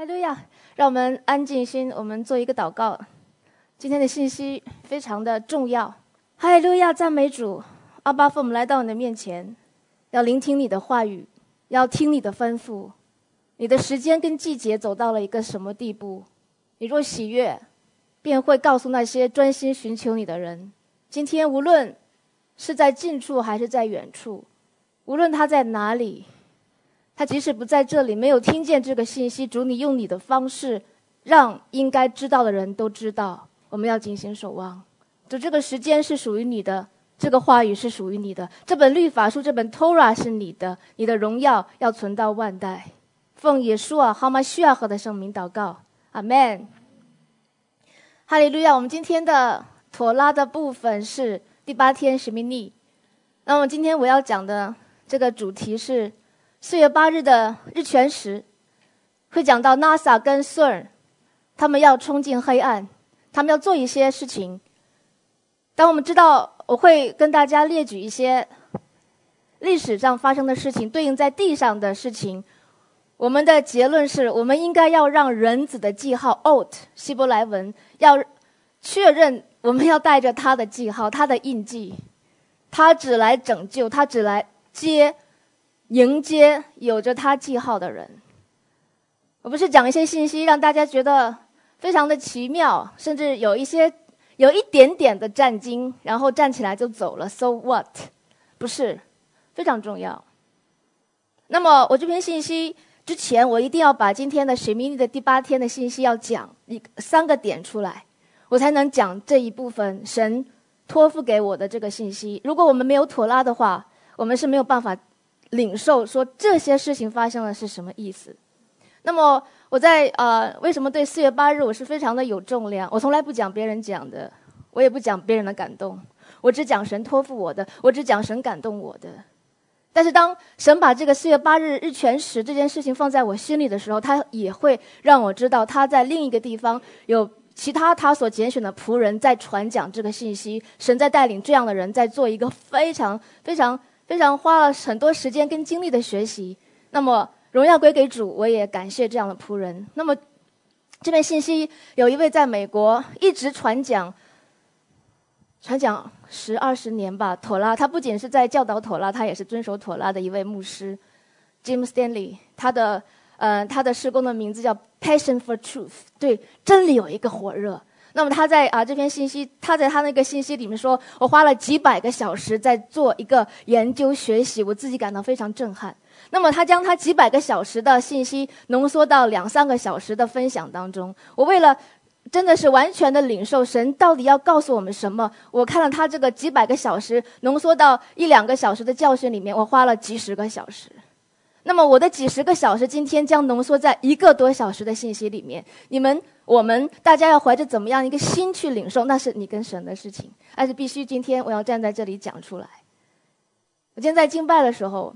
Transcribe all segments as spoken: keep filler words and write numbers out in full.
路亚！让我们安静心，我们做一个祷告。今天的信息非常的重要。哈利路亚，赞美主！阿爸父，我们来到你的面前，要聆听你的话语，要听你的吩咐。你的时间跟季节走到了一个什么地步？你若喜悦，便会告诉那些专心寻求你的人。今天无论是在近处还是在远处，无论他在哪里，他即使不在这里，没有听见这个信息，主你用你的方式让应该知道的人都知道。我们要谨行守望，主，这个时间是属于你的，这个话语是属于你的，这本律法书，这本 Torah 是你的，你的荣耀要存到万代。奉耶稣啊哈马需要和的圣名祷告，阿们。哈利路亚！我们今天的妥拉的部分是第八天使命历。那么今天我要讲的这个主题是四月八日的日全食，会讲到 NASA 跟 C E R N 他们要冲进黑暗，他们要做一些事情。当我们知道，我会跟大家列举一些历史上发生的事情，对应在地上的事情。我们的结论是，我们应该要让人子的记号 Ot 希伯来文要确认，我们要带着他的记号，他的印记，他只来拯救，他只来接迎接有着他记号的人。我不是讲一些信息让大家觉得非常的奇妙，甚至有一些有一点点的战惊，然后站起来就走了 So what？ 不是，非常重要。那么我这篇信息之前，我一定要把今天的使命历的第八天的信息要讲一三个点出来，我才能讲这一部分神托付给我的这个信息。如果我们没有妥拉的话，我们是没有办法领受说这些事情发生了是什么意思。那么我在呃，为什么对四月八日我是非常的有重量？我从来不讲别人讲的，我也不讲别人的感动，我只讲神托付我的，我只讲神感动我的。但是当神把这个四月八日日全食这件事情放在我心里的时候，他也会让我知道他在另一个地方有其他他所拣选的仆人在传讲这个信息，神在带领这样的人在做一个非常非常非常花了很多时间跟精力的学习。那么荣耀归给主，我也感谢这样的仆人。那么这篇信息有一位在美国一直传讲传讲十二十年吧，妥拉，他不仅是在教导妥拉，他也是遵守妥拉的一位牧师 Jim Stanley。 他的呃他的事工的名字叫 Passion for Truth， 对真理有一个火热。那么他在啊这篇信息，他在他那个信息里面说，我花了几百个小时在做一个研究学习，我自己感到非常震撼。那么他将他几百个小时的信息浓缩到两三个小时的分享当中。我为了真的是完全的领受神到底要告诉我们什么，我看了他这个几百个小时浓缩到一两个小时的教训里面，我花了几十个小时。那么我的几十个小时今天将浓缩在一个多小时的信息里面，你们我们大家要怀着怎么样一个心去领受，那是你跟神的事情，但是必须今天我要站在这里讲出来。我今天在敬拜的时候，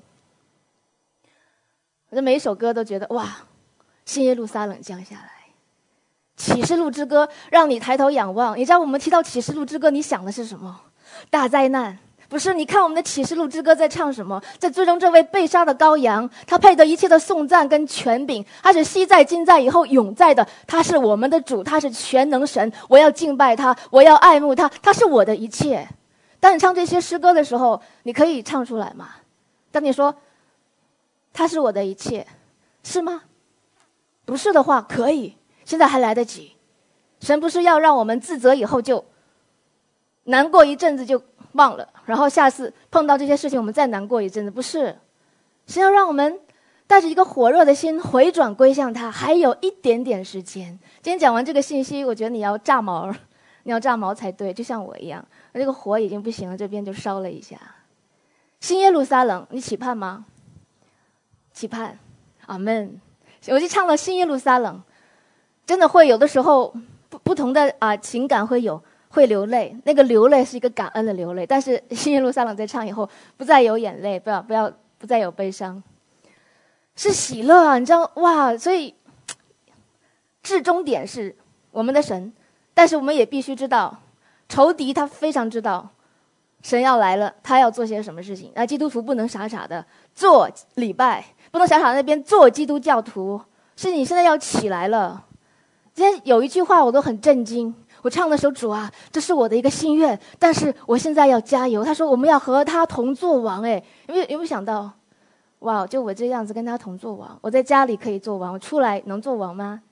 我的每一首歌都觉得哇，新耶路撒冷降下来，启示录之歌让你抬头仰望。你知道我们提到启示录之歌，你想的是什么？大灾难？不是，你看我们的启示录之歌在唱什么？在最终这位被杀的羔羊，他配得一切的颂赞跟权柄，他是昔在今在以后永在的，他是我们的主，他是全能神，我要敬拜他，我要爱慕他，他是我的一切。当你唱这些诗歌的时候，你可以唱出来吗？当你说他是我的一切，是吗？不是的话可以，现在还来得及。神不是要让我们自责以后就难过一阵子就忘了，然后下次碰到这些事情我们再难过一阵子，不是，是要让我们带着一个火热的心回转归向他，还有一点点时间。今天讲完这个信息，我觉得你要炸毛，你要炸毛才对，就像我一样，这个火已经不行了，这边就烧了一下。新耶路撒冷，你期盼吗？期盼，阿们。我就唱了新耶路撒冷，真的会有的时候不不同的啊、呃、情感会有，会流泪，那个流泪是一个感恩的流泪。但是新耶路撒冷在唱以后，不再有眼泪，不要不要不再有悲伤，是喜乐啊！你知道哇，所以至终点是我们的神，但是我们也必须知道，仇敌他非常知道神要来了，他要做些什么事情。那基督徒不能傻傻的做礼拜，不能傻傻的那边做基督教徒， 是你现在要起来了。今天有一句话我都很震惊，我唱的时候，主啊，这是我的一个心愿，但是我现在要加油。他说我们要和他同作王，哎，有没有有没有想到？哇，就我这样子跟他同作王，我在家里可以做王，我出来能做王吗？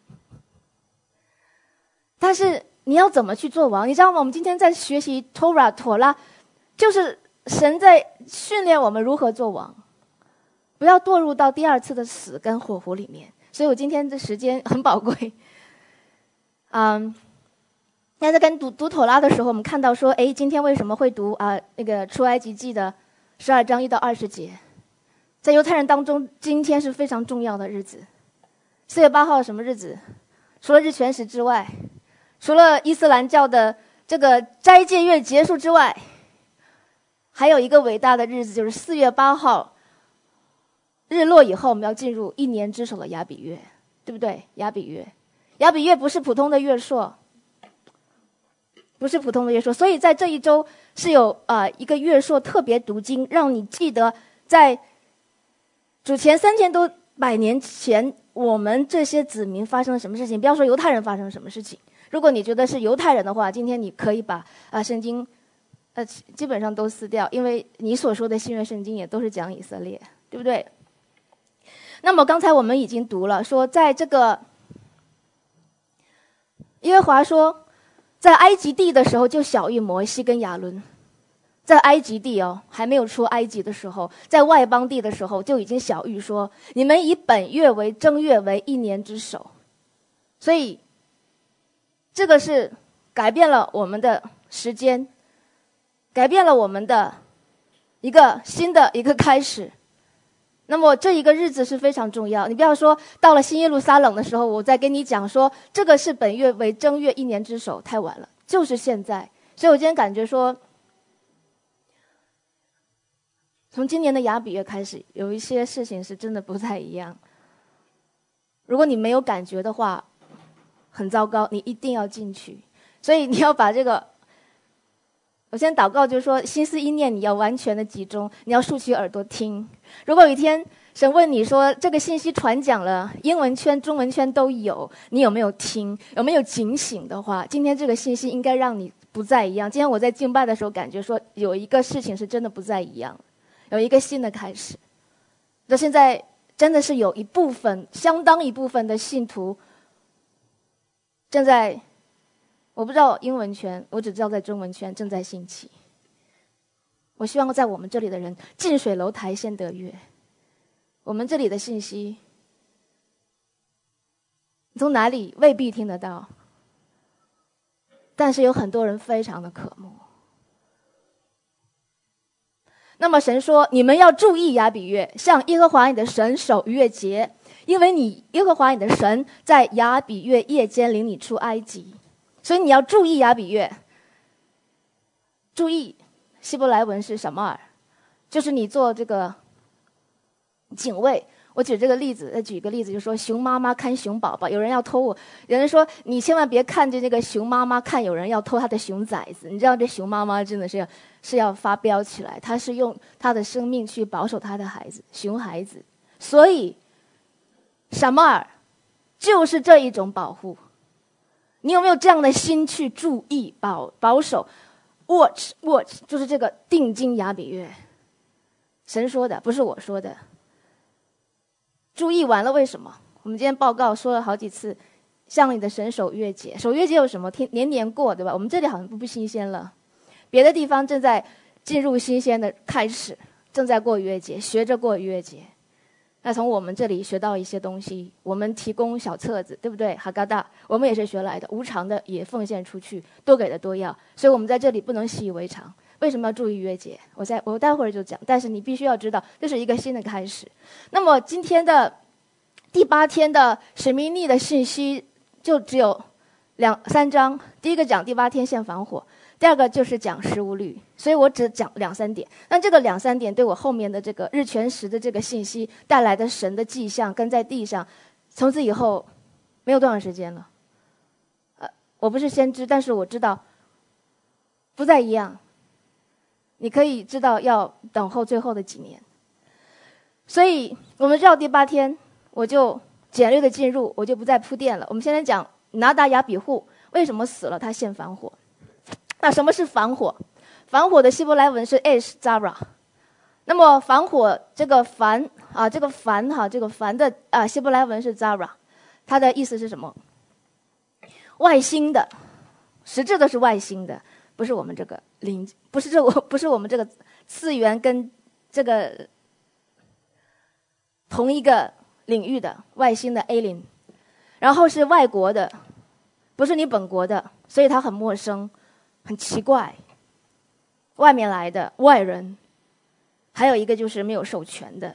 但是你要怎么去做王？你知道吗？我们今天在学习 Torah 妥拉，就是神在训练我们如何做王，不要堕入到第二次的死跟火湖里面。所以我今天的时间很宝贵。嗯，那在跟读读妥拉的时候，我们看到说，哎，今天为什么会读啊、呃、那个出埃及记的十二章一到二十节？在犹太人当中，今天是非常重要的日子。四月八号什么日子？除了日全食之外，除了伊斯兰教的这个斋戒月结束之外，还有一个伟大的日子，就是四月八号日落以后，我们要进入一年之首的亚比月，对不对？亚比月，亚比月不是普通的月朔，不是普通的月朔，所以在这一周是有啊、呃、一个月朔特别读经，让你记得在主前三千多百年前，我们这些子民发生了什么事情？不要说犹太人发生了什么事情。如果你觉得是犹太人的话，今天你可以把啊、呃、圣经，呃基本上都撕掉，因为你所说的新约圣经也都是讲以色列，对不对？那么刚才我们已经读了，说在这个耶和华说，在埃及地的时候就晓谕摩西跟亚伦。在埃及地哦，还没有出埃及的时候，在外邦地的时候，就已经晓谕说，你们以本月为正月为一年之首。所以这个是改变了我们的时间，改变了我们的一个新的一个开始。那么这一个日子是非常重要，你不要说到了新耶路撒冷的时候，我再跟你讲说这个是本月为正月一年之首，太晚了，就是现在。所以我今天感觉说，从今年的亚比月开始，有一些事情是真的不太一样。如果你没有感觉的话，很糟糕，你一定要进去。所以你要把这个，我先祷告，就是说心思意念你要完全的集中，你要竖起耳朵听。如果有一天神问你说这个信息传讲了，英文圈、中文圈都有，你有没有听？有没有警醒的话，今天这个信息应该让你不再一样。今天我在敬拜的时候感觉说，有一个事情是真的不再一样。有一个新的开始，那现在真的是有一部分、相当一部分的信徒正在，我不知道英文圈，我只知道在中文圈正在兴起。我希望在我们这里的人，近水楼台先得月。我们这里的信息，你从哪里未必听得到，但是有很多人非常的渴慕。那么神说，你们要注意亚比月，向耶和华你的神守月节，因为你耶和华你的神在亚比月夜间领你出埃及，所以你要注意亚比月。注意希伯来文是什么？就是你做这个警卫。我举这个例子，再举一个例子，就是说熊妈妈看熊宝宝，有人要偷我，有人说你千万别看着这个熊妈妈看有人要偷她的熊崽子，你知道这熊妈妈真的是要是要发飙起来，她是用她的生命去保守她的孩子，熊孩子。所以什么尔就是这一种保护。你有没有这样的心去注意保保守 watch watch 就是这个定睛亚比月，神说的，不是我说的。注意完了，为什么？我们今天报告说了好几次，向你的神守月节。守月节有什么？天年年过，对吧？我们这里好像不新鲜了，别的地方正在进入新鲜的开始，正在过月节，学着过月节。那从我们这里学到一些东西，我们提供小册子，对不对？哈嘎达，我们也是学来的，无偿的也奉献出去，多给的多要。所以我们在这里不能习以为常。为什么要注意月节？我在我待会儿就讲，但是你必须要知道，这是一个新的开始。那么今天的第八天的使命力的信息就只有两三章，第一个讲第八天献防火，第二个就是讲食物律，所以我只讲两三点。但这个两三点对我后面的这个日全食的这个信息带来的神的迹象跟在地上，从此以后没有多长时间了。呃，我不是先知，但是我知道不再一样。你可以知道要等候最后的几年。所以我们知道第八天，我就简略的进入，我就不再铺垫了。我们现在讲拿达雅比户为什么死了，他献反火。那什么是反火？反火的希伯来文是 Esh Zara。那么反火这个反啊，这个反哈，这个反的啊希伯来文是 Zara， 它的意思是什么？外星的，实质的是外星的，不是我们这个灵，不是这我不是我们这个次元跟这个同一个领域的外星的 alien， 然后是外国的，不是你本国的，所以它很陌生，很奇怪，外面来的外人。还有一个就是没有授权的。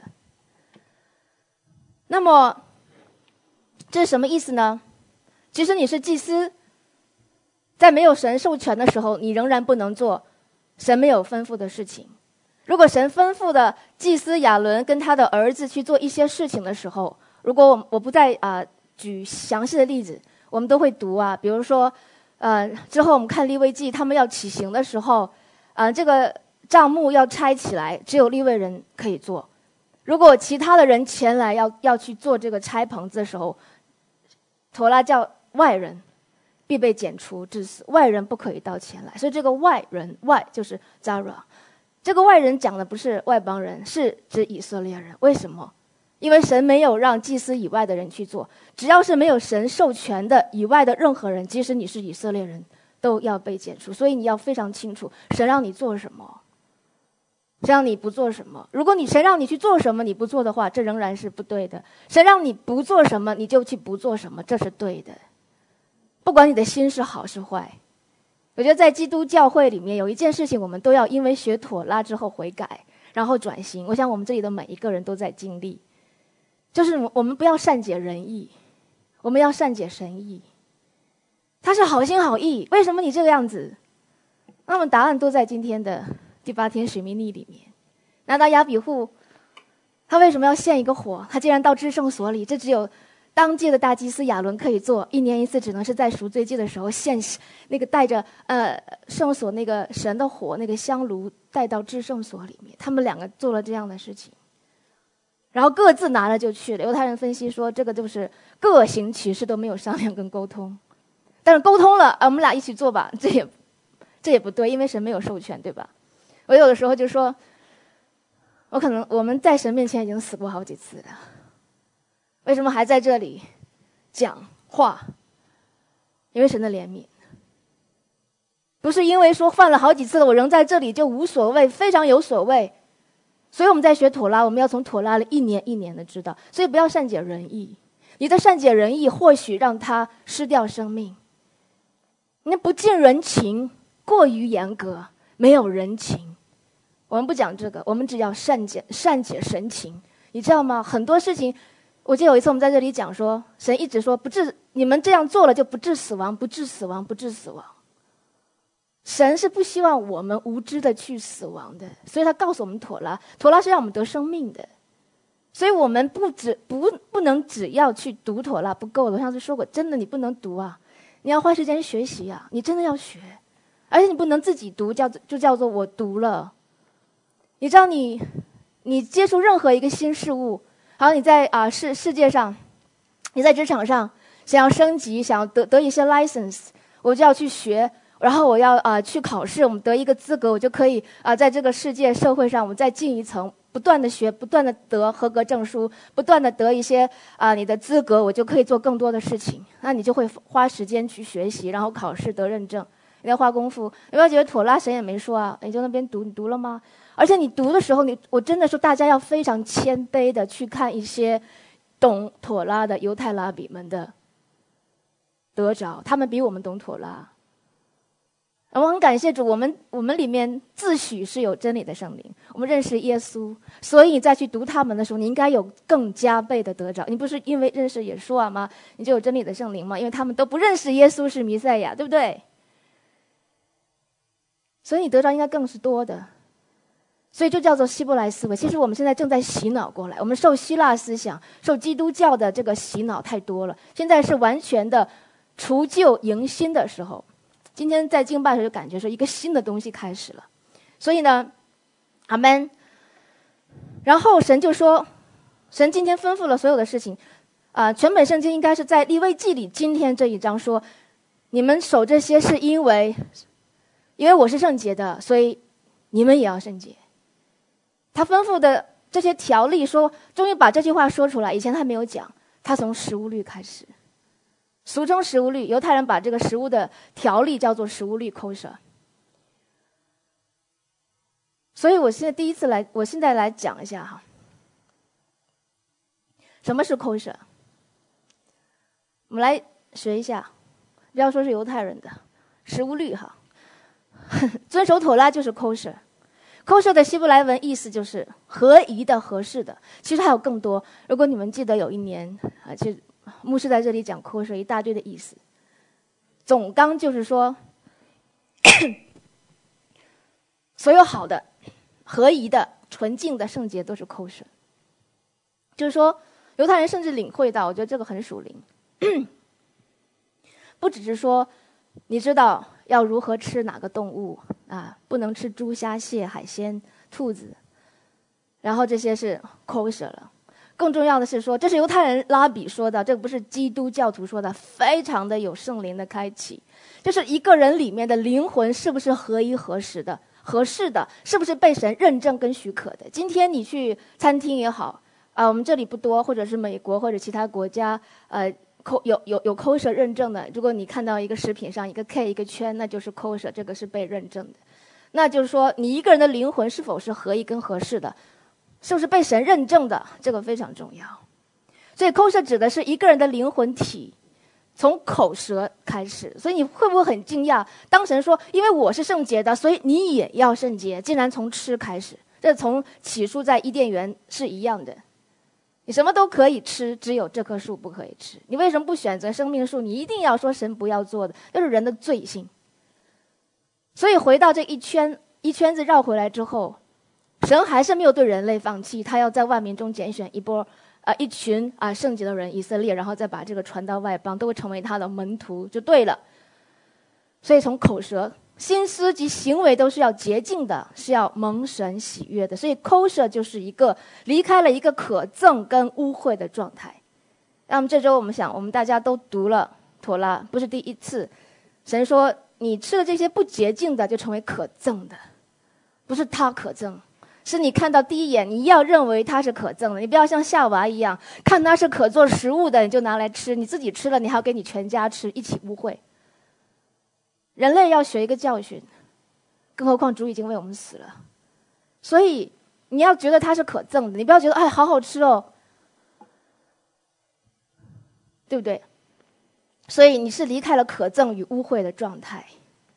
那么这是什么意思呢？其实你是祭司，在没有神授权的时候，你仍然不能做神没有吩咐的事情。如果神吩咐的祭司亚伦跟他的儿子去做一些事情的时候，如果我我不再啊、呃、举详细的例子，我们都会读啊，比如说呃之后我们看利未记，他们要起行的时候，啊、呃、这个帐幕要拆起来，只有利未人可以做。如果其他的人前来要要去做这个拆棚子的时候，妥拉叫外人必被剪除致死，外人不可以到前来。所以这个外人外就是 Zara， 这个外人讲的不是外邦人，是指以色列人。为什么？因为神没有让祭司以外的人去做，只要是没有神授权的以外的任何人，即使你是以色列人，都要被剪除。所以你要非常清楚神让你做什么，神让你不做什么。如果你神让你去做什么，你不做的话，这仍然是不对的。神让你不做什么，你就去不做什么，这是对的。不管你的心是好是坏。我觉得在基督教会里面有一件事情，我们都要因为学妥拉之后悔改，然后转型。我想我们这里的每一个人都在经历，就是我们不要善解人意，我们要善解神意。他是好心好意，为什么你这个样子？那么答案都在今天的第八天水密历里面。拿达雅比户他为什么要献一个火？他既然到至圣所里，这只有当届的大祭司亚伦可以做，一年一次，只能是在赎罪祭的时候献那个带着呃圣所那个神的火那个香炉带到至圣所里面。他们两个做了这样的事情，然后各自拿了就去了。犹太人分析说，这个就是各行其事都没有商量跟沟通，但是沟通了，啊，我们俩一起做吧，这也这也不对，因为神没有授权，对吧？我有的时候就说，我可能我们在神面前已经死过好几次了，为什么还在这里讲话？因为神的怜悯，不是因为说犯了好几次了，我仍在这里就无所谓，非常有所谓。所以我们在学妥拉，我们要从妥拉里一年一年的知道，所以不要善解人意。你的善解人意或许让他失掉生命。你不近人情，过于严格，没有人情。我们不讲这个，我们只要善解善解神情。你知道吗？很多事情，我记得有一次我们在这里讲说，神一直说不致，你们这样做了就不致死亡，不致死亡，不致死亡。神是不希望我们无知的去死亡的，所以他告诉我们妥拉，妥拉是让我们得生命的。所以我们不只不不能只要去读妥拉不够的。我上次说过，真的你不能读啊，你要花时间学习啊，你真的要学，而且你不能自己读，叫就叫做我读了。你知道你你接触任何一个新事物，好，你在啊、呃、世世界上，你在职场上想要升级，想要得得一些 license， 我就要去学。然后我要啊、呃、去考试，我们得一个资格，我就可以啊、呃、在这个世界社会上，我们再进一层，不断的学，不断的得合格证书，不断的得一些啊、呃、你的资格，我就可以做更多的事情。那你就会花时间去学习，然后考试得认证，你要花功夫。你不要觉得妥拉神也没说啊，你就那边读，你读了吗？而且你读的时候，你我真的说大家要非常谦卑的去看一些懂妥拉的犹太拉比们的得着，他们比我们懂妥拉。我很感谢主，我们我们里面自诩是有真理的圣灵，我们认识耶稣，所以你再去读他们的时候，你应该有更加倍的得着。你不是因为认识耶稣啊吗？你就有真理的圣灵吗？因为他们都不认识耶稣是弥赛亚，对不对？所以你得着应该更是多的。所以就叫做希伯来思维。其实我们现在正在洗脑过来，我们受希腊思想、受基督教的这个洗脑太多了，现在是完全的除旧迎新的时候。今天在敬拜的时候就感觉说一个新的东西开始了，所以呢，阿们。然后神就说，神今天吩咐了所有的事情， 啊、呃，全本圣经应该是在利未记里，今天这一章说，你们守这些是因为，因为我是圣洁的，所以你们也要圣洁。他吩咐的这些条例说，终于把这句话说出来，以前他没有讲，他从食物律开始，俗称食物律，犹太人把这个食物的条例叫做食物律 kosher。所以我现在第一次来，我现在来讲一下哈，什么是 kosher？ 我们来学一下，不要说是犹太人的食物律哈，遵守妥拉就是 kosher。kosher 的希伯来文意思就是合宜的、合适的。其实还有更多，如果你们记得有一年啊，其实牧师在这里讲 kosher 一大堆的意思，总纲就是说，所有好的、合宜的、纯净的、圣洁都是 kosher。就是说，犹太人甚至领会到，我觉得这个很属灵。不只是说你知道要如何吃哪个动物啊，不能吃猪虾蟹海鲜兔子，然后这些是 kosher 了。更重要的是说，这是犹太人拉比说的，这个不是基督教徒说的，非常的有圣灵的开启。就是一个人里面的灵魂是不是合宜合适的合适的，是不是被神认证跟许可的。今天你去餐厅也好啊、呃，我们这里不多，或者是美国或者其他国家呃有有有 kosher 认证的，如果你看到一个食品上一个 K 一个圈，那就是 kosher， 这个是被认证的。那就是说，你一个人的灵魂是否是合宜跟合适的，是不是被神认证的，这个非常重要。所以 kosher 指的是一个人的灵魂体，从口舌开始。所以你会不会很惊讶，当神说因为我是圣洁的，所以你也要圣洁，竟然从吃开始。这从起初在伊甸园是一样的，你什么都可以吃，只有这棵树不可以吃。你为什么不选择生命树？你一定要说神不要做的，这是人的罪性。所以回到这一圈一圈子绕回来之后，神还是没有对人类放弃，他要在万民中拣选一波啊、呃、一群啊、呃、圣洁的人以色列，然后再把这个传到外邦，都会成为他的门徒就对了。所以从口舌、心思及行为都是要洁净的，是要蒙神喜悦的。所以 kosher 就是一个离开了一个可憎跟污秽的状态。那么这周我们想，我们大家都读了妥拉，不是第一次。神说你吃了这些不洁净的，就成为可憎的，不是他可憎，是你看到第一眼，你要认为它是可憎的。你不要像夏娃一样，看它是可做食物的，你就拿来吃，你自己吃了，你还要给你全家吃，一起污秽。人类要学一个教训，更何况主已经为我们死了。所以你要觉得它是可憎的，你不要觉得哎好好吃哦，对不对？所以你是离开了可憎与污秽的状态。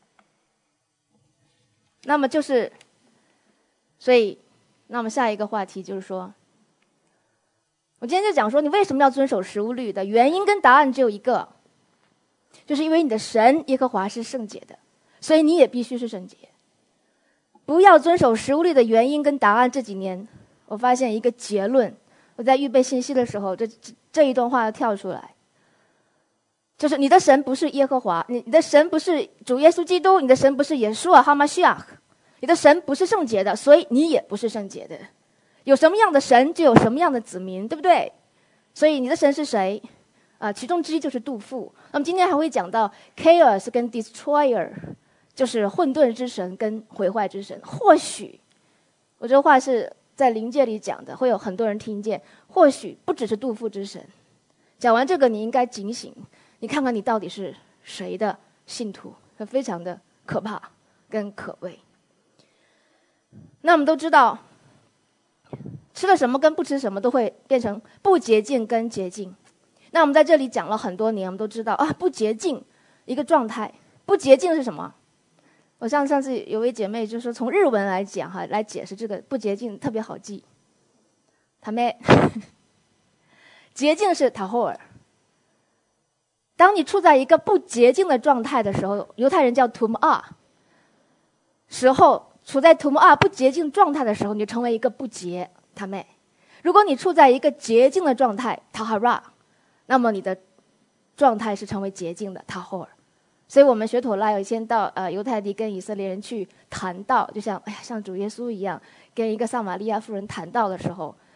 那么就是，所以，那么下一个话题就是说，我今天就讲说你为什么要遵守食物律的原因跟答案只有一个，就是因为你的神耶和华是圣洁的，所以你也必须是圣洁。不要遵守食物律的原因跟答案，这几年我发现一个结论，我在预备信息的时候，这这这一段话要跳出来，就是你的神不是耶和华，你的神不是主耶稣基督，你的神不是耶稣啊哈马西亚，你的神不是圣洁的，所以你也不是圣洁的。有什么样的神，就有什么样的子民，对不对？所以你的神是谁？啊，其中之一就是杜甫。那么今天还会讲到 chaos 跟 destroyer， 就是混沌之神跟毁坏之神。或许我这话是在灵界里讲的，会有很多人听见。或许不只是杜甫之神。讲完这个，你应该警醒，你看看你到底是谁的信徒，非常的可怕跟可畏。那我们都知道，吃了什么跟不吃什么都会变成不洁净跟洁净。那我们在这里讲了很多年，我们都知道啊，不洁净一个状态，不洁净是什么？我像上次有位姐妹就说，从日文来讲哈，来解释这个不洁净特别好记。他们洁净是塔霍尔。当你处在一个不洁净的状态的时候，犹太人叫 tumah 时候，处在 tumah 不洁净状态的时候，你就成为一个不洁他们。如果你处在一个洁净的状态 tahara，那么你的状态是成为洁净的 tahor。 所以我们学妥拉有一天到呃犹太地跟以色列人去谈道，就像哎呀像主耶稣一样，跟一个撒玛利亚妇人谈道的时候，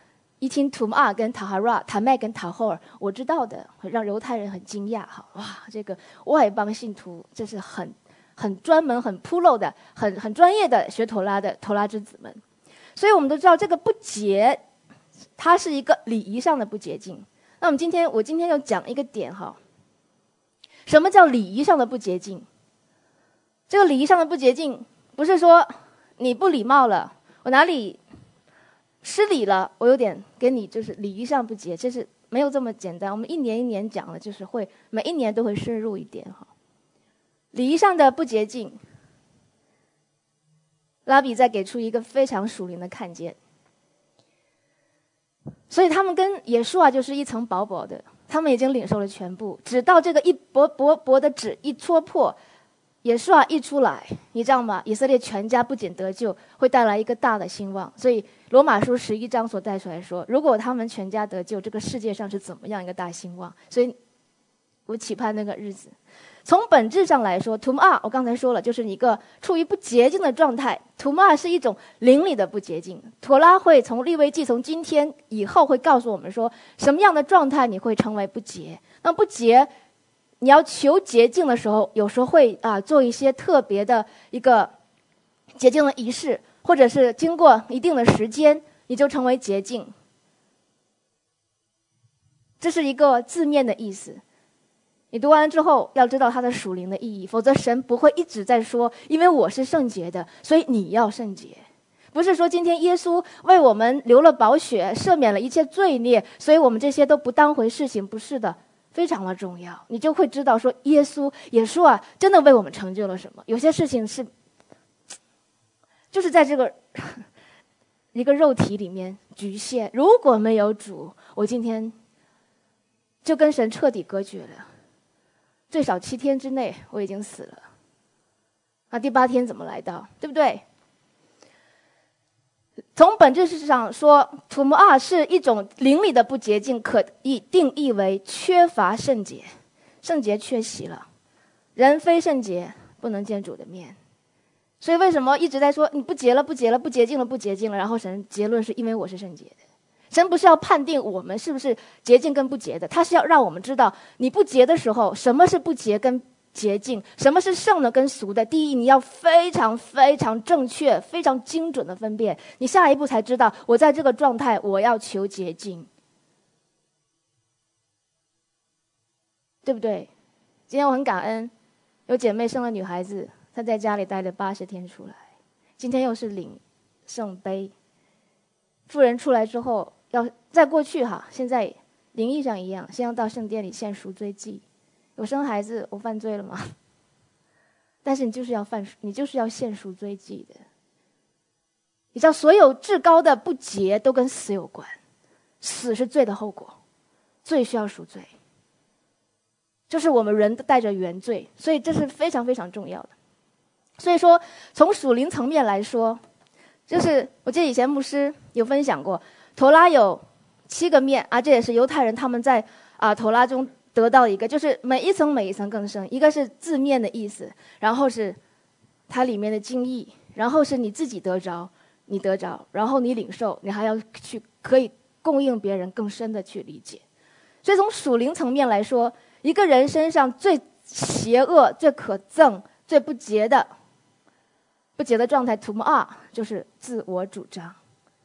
一听图玛跟塔哈拉、塔麦跟塔霍尔，我知道的，让犹太人很惊讶哈！哇，这个外邦信徒这是很很专门、很铺露的、很很专业的学陀拉的陀拉之子们。所以我们都知道，这个不洁，它是一个礼仪上的不洁净。那我们今天，我今天要讲一个点哈，什么叫礼仪上的不洁净？这个礼仪上的不洁净，不是说你不礼貌了，我哪里失礼了，我有点跟你就是礼仪上不洁，这是没有这么简单。我们一年一年讲了，就是会每一年都会深入一点哈。礼仪上的不洁净，拉比再给出一个非常属灵的看见。所以他们跟耶稣啊就是一层薄薄的，他们已经领受了全部，直到这个一薄薄薄的纸一戳破，耶稣啊一出来，你知道吗？以色列全家不仅得救，会带来一个大的兴旺。所以罗马书十一章所带出来说，如果他们全家得救，这个世界上是怎么样一个大兴旺？所以我期盼那个日子。从本质上来说，图玛我刚才说了，就是一个处于不洁净的状态。图玛是一种灵里的不洁净。妥拉会从利未记从今天以后会告诉我们说，什么样的状态你会成为不洁。那不洁，你要求洁净的时候，有时候会啊做一些特别的一个洁净的仪式，或者是经过一定的时间，你就成为洁净。这是一个字面的意思。你读完之后要知道它的属灵的意义，否则神不会一直在说，因为我是圣洁的，所以你要圣洁。不是说今天耶稣为我们流了宝血，赦免了一切罪孽，所以我们这些都不当回事情，不是的，非常的重要。你就会知道说，耶稣耶稣啊，真的为我们成就了什么。有些事情是就是在这个一个肉体里面局限。如果没有主，我今天就跟神彻底隔绝了。最少七天之内我已经死了，那第八天怎么来到？对不对？从本质上说，图姆二是一种灵里的不洁净，可以定义为缺乏圣洁，圣洁缺席了，人非圣洁不能见主的面。所以为什么一直在说你不洁了，不洁了，不洁净了，不洁净了？然后神结论是因为我是圣洁的。神不是要判定我们是不是洁净跟不洁的，他是要让我们知道你不洁的时候，什么是不洁跟洁净，什么是圣的跟俗的。第一，你要非常非常正确、非常精准的分辨，你下一步才知道我在这个状态，我要求洁净，对不对？今天我很感恩，有姐妹生了女孩子，她在家里待了八十天出来，今天又是领圣杯。妇人出来之后，要在过去哈，现在灵意上一样，先要到圣殿里献赎罪祭。有生孩子，我犯罪了吗？但是你就是要犯，你就是要献赎罪祭的。你知道，所有至高的不洁都跟死有关，死是罪的后果，罪需要赎罪，就是我们人带着原罪，所以这是非常非常重要的。所以说，从属灵层面来说，就是我记得以前牧师有分享过，陀拉有七个面啊，这也是犹太人他们在啊陀拉中得到一个，就是每一层每一层更深。一个是字面的意思，然后是它里面的经义，然后是你自己得着，你得着，然后你领受，你还要去可以供应别人更深的去理解。所以从属灵层面来说，一个人身上最邪恶、最可憎、最不洁的。不洁的状态，图姆二就是自我主张。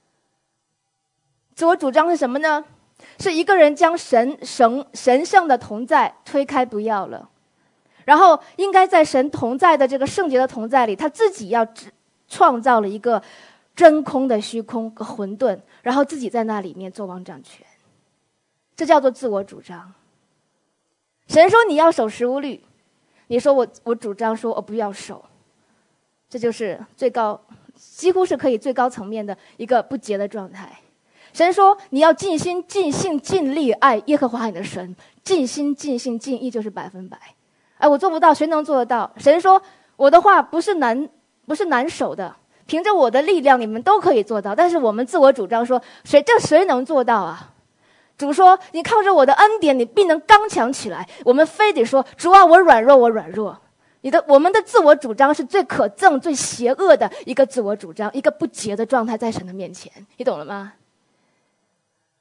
自我主张是什么呢？是一个人将神神神圣的同在推开不要了，然后应该在神同在的这个圣洁的同在里，他自己要创造了一个真空的虚空和混沌，然后自己在那里面做王掌权，这叫做自我主张。神说你要守十五律，你说我我主张说我不要守。这就是最高，几乎是可以最高层面的一个不洁的状态。神说你要尽心尽性尽力爱耶和华你的神，尽心尽性尽意就是百分百。哎，我做不到，谁能做得到？神说我的话不是难不是难守的，凭着我的力量你们都可以做到。但是我们自我主张说谁这谁能做到啊？主说你靠着我的恩典你必能刚强起来，我们非得说主啊我软弱我软弱。你的我们的自我主张是最可憎最邪恶的一个自我主张，一个不洁的状态在神的面前，你懂了吗？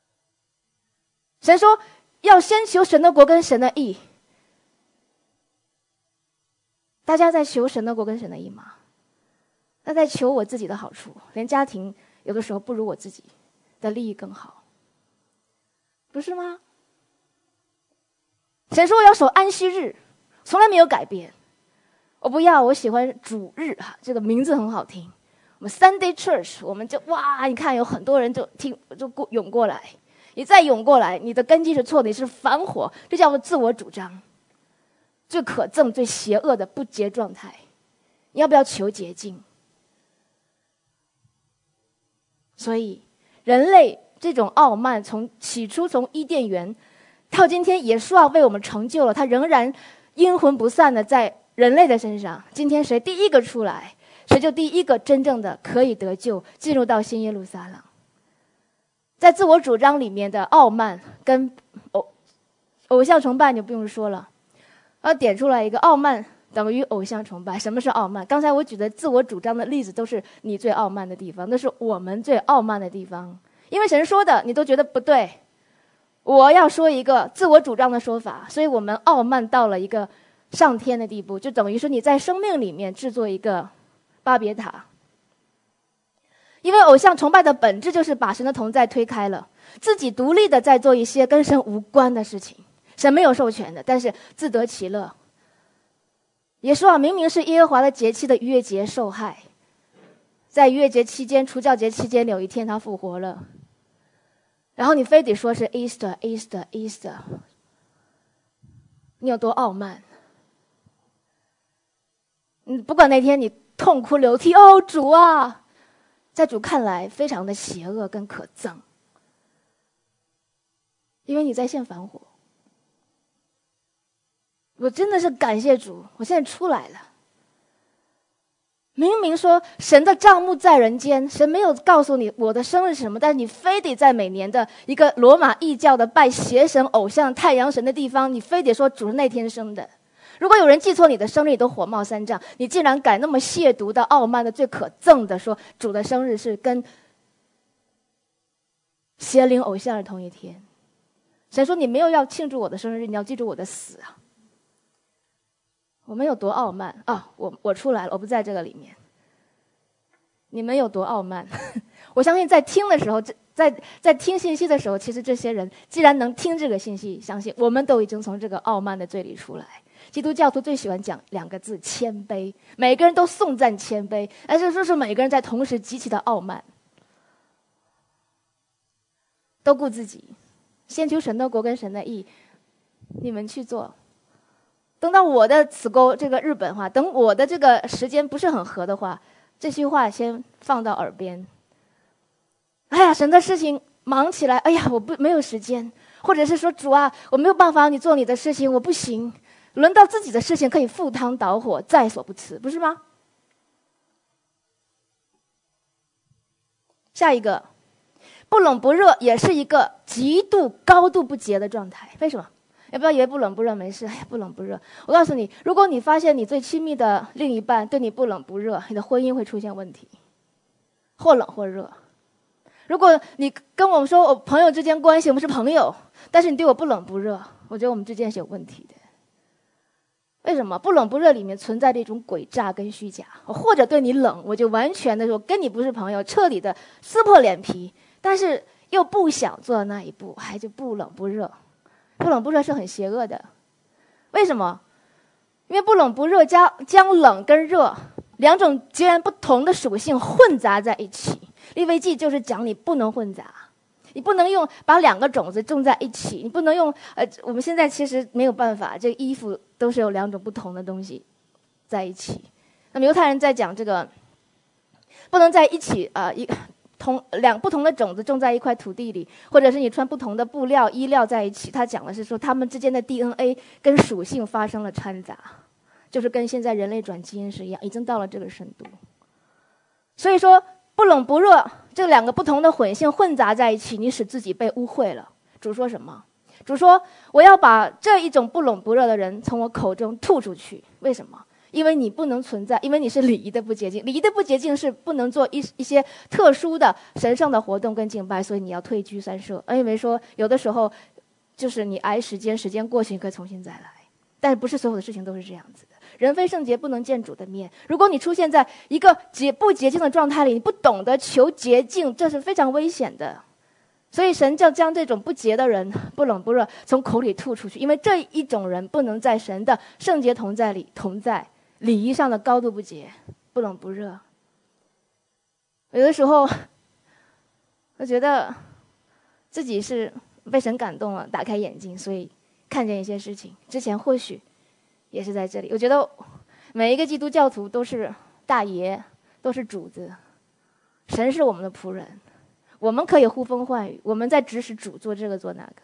神说要先求神的国跟神的义。大家在求神的国跟神的义吗？那在求我自己的好处，连家庭有的时候不如我自己的利益更好，不是吗？神说我要守安息日，从来没有改变。我不要，我喜欢主日哈，这个名字很好听。我们 Sunday Church， 我们就哇，你看有很多人就听就过涌过来，你再涌过来，你的根基是错的，你是反火，这叫做自我主张，最可憎、最邪恶的不洁状态。你要不要求洁净？所以，人类这种傲慢，从起初从伊甸园到今天，耶稣啊为我们成就了，他仍然阴魂不散的在人类的身上。今天谁第一个出来，谁就第一个真正的可以得救，进入到新耶路撒冷。在自我主张里面的傲慢跟偶偶像崇拜，你不用说了，要点出来一个傲慢等于偶像崇拜。什么是傲慢？刚才我举的自我主张的例子都是你最傲慢的地方，那是我们最傲慢的地方。因为神说的你都觉得不对，我要说一个自我主张的说法，所以我们傲慢到了一个上天的地步，就等于说你在生命里面制作一个巴别塔。因为偶像崇拜的本质就是把神的同在推开了，自己独立的在做一些跟神无关的事情，神没有授权的，但是自得其乐。耶稣啊，明明是耶和华的节期的逾越节受害，在逾越节期间、除酵节期间有一天他复活了，然后你非得说是 Easter Easter Easter， 你有多傲慢？你不管那天你痛哭流涕，哦主啊，在主看来非常的邪恶跟可憎，因为你在献反火。我真的是感谢主，我现在出来了。明明说神的帐幕在人间，神没有告诉你我的生日是什么，但是你非得在每年的一个罗马异教的拜邪神偶像太阳神的地方，你非得说主是那天生的。如果有人记错你的生日，你都火冒三丈，你竟然敢那么亵渎的、傲慢的、最可憎的说主的生日是跟邪灵偶像是同一天。神说你没有要庆祝我的生日，你要记住我的死啊！我们有多傲慢啊！我我出来了，我不在这个里面。你们有多傲慢？我相信在听的时候，在在听信息的时候，其实这些人既然能听这个信息，相信我们都已经从这个傲慢的罪里出来。基督教徒最喜欢讲两个字：谦卑。每个人都颂赞谦卑，但是说是每个人在同时极其的傲慢，都顾自己，先求神的国跟神的义，你们去做。等到我的子沟这个日本话，等我的这个时间不是很合的话，这句话先放到耳边。哎呀，神的事情忙起来，哎呀，我不没有时间，或者是说主啊，我没有办法，你做你的事情，我不行。轮到自己的事情，可以赴汤蹈火，在所不辞，不是吗？下一个，不冷不热也是一个极度高度不洁的状态。为什么？也不要以为不冷不热没事，哎呀，不冷不热。我告诉你，如果你发现你最亲密的另一半对你不冷不热，你的婚姻会出现问题，或冷或热。如果你跟我们说我朋友之间关系，我们是朋友，但是你对我不冷不热，我觉得我们之间是有问题的。为什么？不冷不热里面存在着一种诡诈跟虚假，或者对你冷，我就完全的说跟你不是朋友，彻底的撕破脸皮，但是又不想做那一步，还就不冷不热。不冷不热是很邪恶的。为什么？因为不冷不热将将冷跟热两种截然不同的属性混杂在一起。利未记就是讲你不能混杂，你不能用把两个种子种在一起，你不能用呃，我们现在其实没有办法，这个衣服都是有两种不同的东西在一起。那么犹太人在讲这个不能在一起啊、呃，一同两不同的种子种在一块土地里，或者是你穿不同的布料衣料在一起，他讲的是说他们之间的 D N A 跟属性发生了掺杂，就是跟现在人类转基因是一样，已经到了这个深度。所以说不冷不热这两个不同的混性混杂在一起，你使自己被污秽了。主说什么？主说我要把这一种不冷不热的人从我口中吐出去。为什么？因为你不能存在，因为你是礼仪的不洁净。礼仪的不洁净是不能做一一些特殊的神圣的活动跟敬拜，所以你要退居三舍。因为说有的时候就是你挨时间，时间过去你可以重新再来。但是不是所有的事情都是这样子的。人非圣洁不能见主的面。如果你出现在一个洁不洁净的状态里，你不懂得求洁净，这是非常危险的。所以神就将这种不洁的人不冷不热从口里吐出去，因为这一种人不能在神的圣洁同在里同在，礼仪上的高度不洁，不冷不热。有的时候我觉得自己是被神感动了，打开眼睛，所以看见一些事情。之前或许也是在这里。我觉得每一个基督教徒都是大爷，都是主子，神是我们的仆人，我们可以呼风唤雨，我们在指使主做这个做那个。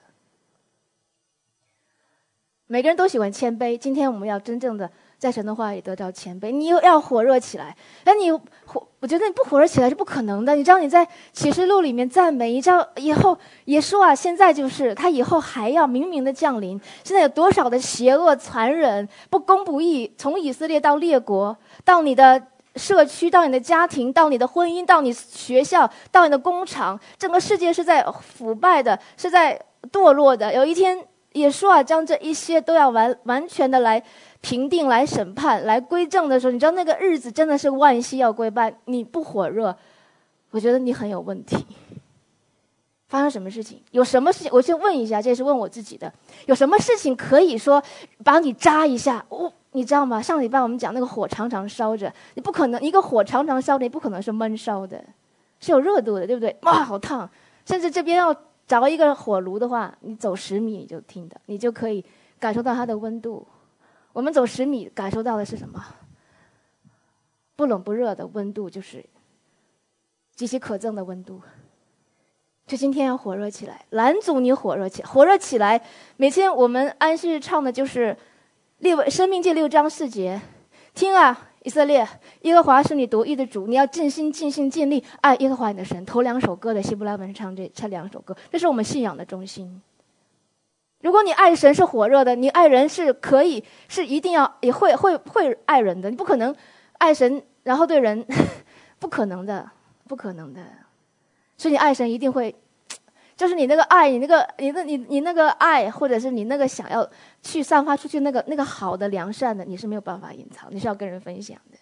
每个人都喜欢谦卑，今天我们要真正的在神的话里得到谦卑。你又要火热起来，但你火，我觉得你不火热起来是不可能的。你知道你在启示录里面赞美，你知道以后耶稣啊，现在就是他以后还要明明的降临。现在有多少的邪恶、残忍、不公不义，从以色列到列国，到你的社区，到你的家庭，到你的婚姻，到你学校，到你的工厂，整个世界是在腐败的，是在堕落的。有一天耶稣啊，将这一些都要完完全的来评定、来审判、来归正的时候，你知道那个日子真的是万膝要跪拜。你不火热，我觉得你很有问题。发生什么事情？有什么事情？我先问一下，这也是问我自己的。有什么事情可以说把你扎一下？哦，你知道吗？上礼拜我们讲那个火常常烧着，你不可能一个火常常烧着，你不可能是闷烧的，是有热度的，对不对？哇，好烫！甚至这边要着一个火炉的话，你走十米你就听的，你就可以感受到它的温度。我们走十米感受到的是什么？不冷不热的温度，就是极其可憎的温度。就今天要火热起来，拦阻你火热起来，火热起来。每天我们安息日唱的就是列为生命记六章四节，听啊，以色列，耶和华是你独一的主，你要尽心尽心尽力爱耶和华你的神。头两首歌的希伯来文唱这这两首歌，这是我们信仰的中心。如果你爱神是火热的，你爱人是可以，是一定要也会会会爱人的。你不可能爱神然后对人，不可能的，不可能的。所以你爱神一定会，就是你那个爱，你那个你那你你那个爱，或者是你那个想要去散发出去那个那个好的良善的，你是没有办法隐藏，你是要跟人分享的。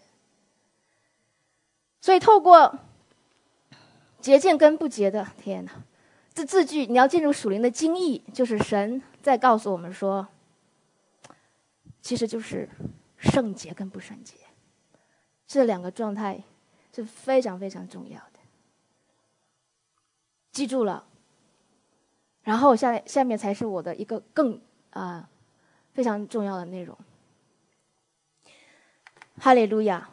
所以透过洁净跟不洁的，天哪，这字句你要进入属灵的精义，就是神在告诉我们说，其实就是圣洁跟不圣洁，这两个状态是非常非常重要的。记住了，然后下下面才是我的一个更啊、呃、非常重要的内容。哈利路亚。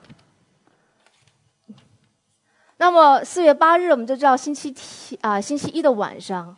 那么四月八日我们就知道星期天啊、呃、星期一的晚上，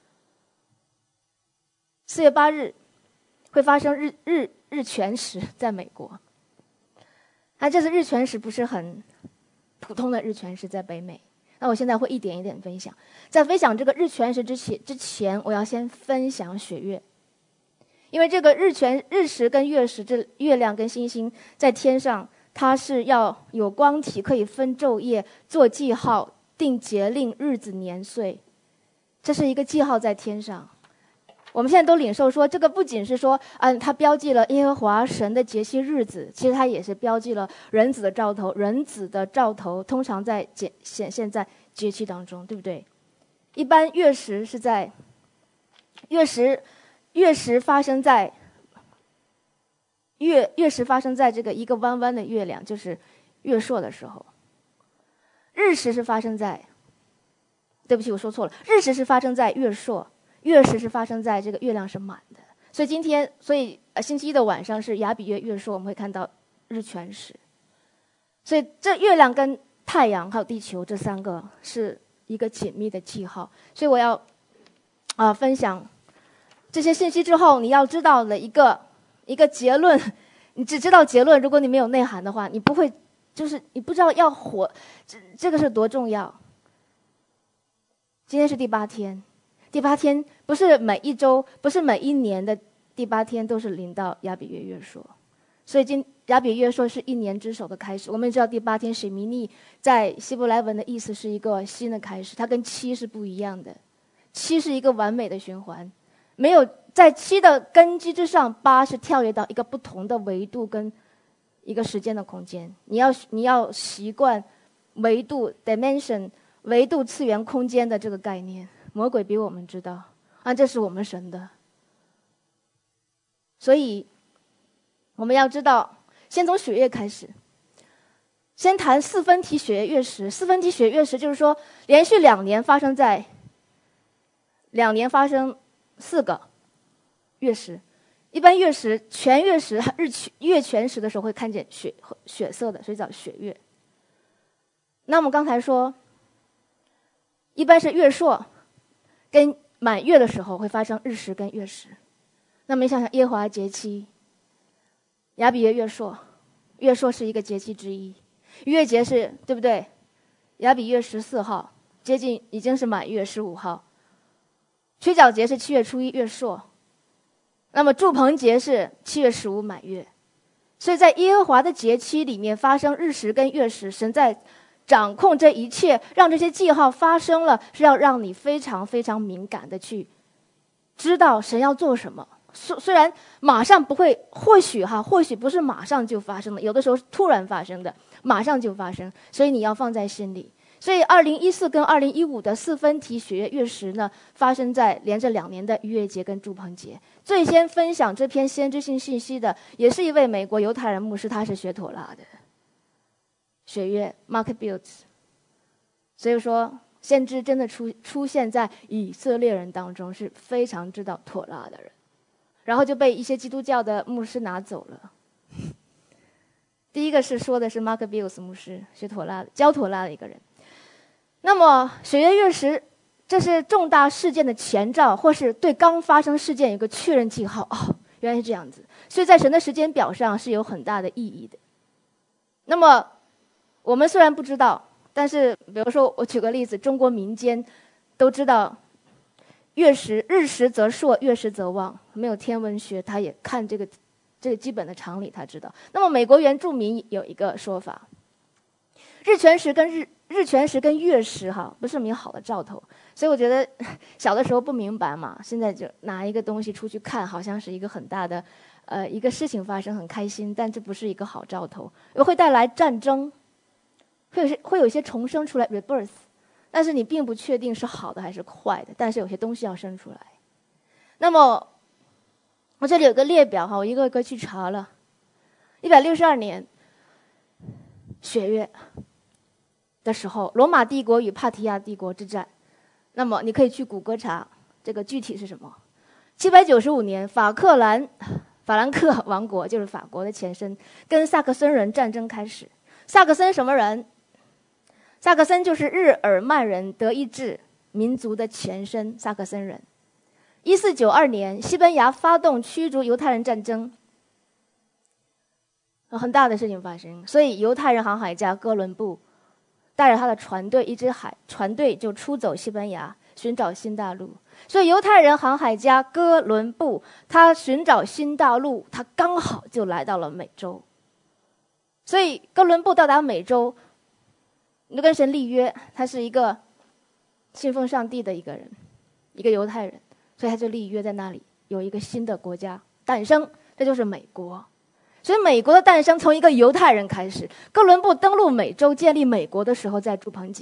四月八日会发生日日日全食，在美国。啊，这次日全食不是很普通的日全食，在北美。那我现在会一点一点分享。在分享这个日全食之前，之前我要先分享血月，因为这个日全日食跟月食，这月亮跟星星在天上，它是要有光体，可以分昼夜，做记号，定节令、日子、年岁，这是一个记号在天上。我们现在都领受说，这个不仅是说，嗯，它标记了耶和华神的节期日子，其实它也是标记了人子的兆头。人子的兆头通常在显现在节期当中，对不对？一般月食是在月食，月食发生在月月食发生在这个一个弯弯的月亮，就是月朔的时候。日食是发生在，对不起，我说错了，日食是发生在月朔。月食是发生在这个月亮是满的，所以今天，所以呃星期一的晚上是亚比月月朔，我们会看到日全食。所以这月亮跟太阳还有地球这三个是一个紧密的记号。所以我要啊、呃、分享这些信息之后，你要知道的一个一个结论，你只知道结论，如果你没有内涵的话，你不会，就是你不知道要活，这这个是多重要。今天是第八天。第八天不是每一周，不是每一年的第八天都是临到亚比月月朔，所以今亚比月朔是一年之首的开始。我们也知道第八天水弥尼在希伯来文的意思是一个新的开始，它跟七是不一样的。七是一个完美的循环， 没有在七的根基之上，八是跳跃到一个不同的维度跟一个时间的空间。你要你要习惯维度 dimension 维度次元空间的这个概念，魔鬼比我们知道啊，这是我们神的。所以我们要知道，先从血月开始，先谈四分体血月月食。四分体血月月食就是说，连续两年发生在两年发生四个月食。一般月食全月食日月全食的时候会看见血血色的，所以叫血月。那我们刚才说，一般是月朔跟满月的时候会发生日食跟月食。那么你想想耶和华节期，亚比月月朔，月朔是一个节期之一，月节是对不对？亚比月十四号，接近已经是满月十五号。驱脚节是七月初一月朔，那么祝棚节是七月十五满月。所以在耶和华的节期里面发生日食跟月食，神在掌控这一切，让这些记号发生了，是要让你非常非常敏感的去知道神要做什么。虽虽然马上不会，或许哈，或许不是马上就发生的，有的时候是突然发生的，马上就发生，所以你要放在心里。所以二零一四跟二零一五的四分体血月月食呢，发生在连着两年的逾越节跟祝棚节。最先分享这篇先知性信息的，也是一位美国犹太人牧师，他是学妥拉的。血月 Maccabees， 所以说先知真的出出现在以色列人当中，是非常知道妥拉的人。然后就被一些基督教的牧师拿走了。第一个是说的是 Maccabees 牧师，学妥拉的，教妥拉的一个人。那么血月月食，这是重大事件的前兆，或是对刚发生事件有个确认记号。哦，原来是这样子，所以在神的时间表上是有很大的意义的。那么我们虽然不知道，但是比如说我举个例子，中国民间都知道月食，日食则朔，月食则旺。没有天文学，他也看这个这个基本的常理，他知道。那么美国原住民有一个说法，日全食跟日日全食跟月食哈，不是什么好的兆头。所以我觉得小的时候不明白嘛，现在就拿一个东西出去看，好像是一个很大的呃一个事情发生，很开心，但这不是一个好兆头，会带来战争，会有些会有一些重生出来 rebirth。但是你并不确定是好的还是坏的，但是有些东西要生出来。那么我这里有个列表哈，我一个一个去查了。一百六十二年血月的时候，罗马帝国与帕提亚帝国之战。那么你可以去谷歌查这个具体是什么。七百九十五年，法克兰法兰克王国就是法国的前身，跟萨克森人战争开始。萨克森什么人？萨克森就是日耳曼人德意志民族的前身，萨克森人。一四九二年，西班牙发动驱逐犹太人战争，很大的事情发生，所以犹太人航海家哥伦布带着他的船队，一支海船队就出走西班牙，寻找新大陆。所以犹太人航海家哥伦布他寻找新大陆，他刚好就来到了美洲。所以哥伦布到达美洲，就跟神立约，他是一个信奉上帝的一个人，一个犹太人，所以他就立约在那里有一个新的国家诞生，这就是美国。所以美国的诞生从一个犹太人开始。哥伦布登陆美洲建立美国的时候在祝棚节。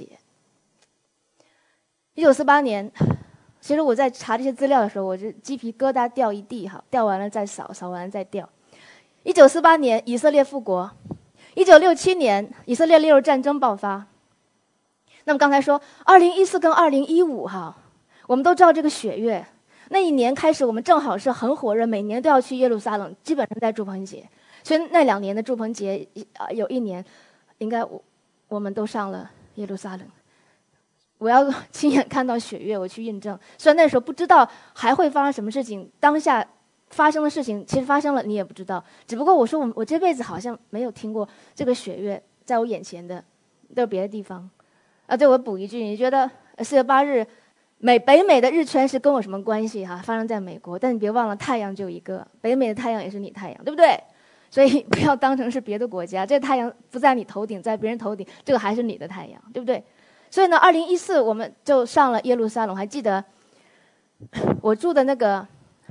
一九四八年，其实我在查这些资料的时候，我这鸡皮疙瘩掉一地哈，掉完了再扫，扫完了再掉。一九四八年以色列复国，一九六七年以色列列入战争爆发。那么刚才说二零一四跟二零一五哈，我们都知道这个血月，那一年开始我们正好是很火热，每年都要去耶路撒冷，基本上在祝棚节。所以那两年的祝棚节啊，有一年应该我我们都上了耶路撒冷。我要亲眼看到血月，我去印证。虽然那时候不知道还会发生什么事情，当下发生的事情其实发生了，你也不知道。只不过我说我我这辈子好像没有听过这个血月在我眼前的，都是别的地方。啊，对，我补一句，你觉得四月八日美北美的日全食跟我什么关系哈？发生在美国，但你别忘了太阳就一个，北美的太阳也是你太阳，对不对？所以不要当成是别的国家，这个太阳不在你头顶，在别人头顶，这个还是你的太阳，对不对？所以呢，二零一四我们就上了耶路撒冷。还记得我住的那个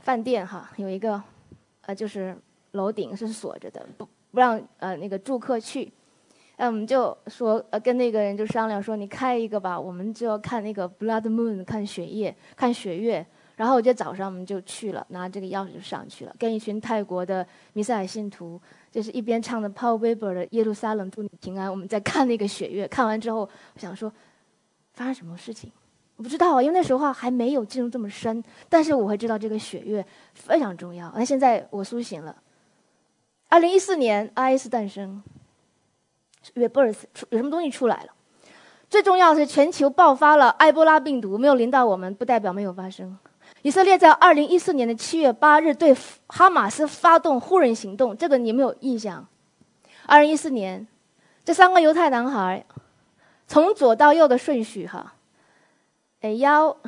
饭店哈有一个呃就是楼顶是锁着的，不不让呃那个住客去。那我们就说呃跟那个人就商量说，你开一个吧，我们就要看那个 blood moon， 看血液，看血月。然后我就早上我们就去了，拿这个钥匙就上去了，跟一群泰国的弥赛亚信徒，就是一边唱的 Paul Weber 的《耶路撒冷祝你平安》，我们在看那个血月。看完之后，我想说发生什么事情，我不知道啊，因为那时候还没有进入这么深。但是我会知道这个血月非常重要。那现在我苏醒了。二零一四年 I S 诞生，月 birth 有什么东西出来了？最重要的是全球爆发了埃博拉病毒，没有临到我们，不代表没有发生。以色列在二零一四年的七月八日对哈马斯发动呼人行动，这个你有没有印象？二零一四年，这三个犹太男孩，从左到右的顺序哈 ，Eyal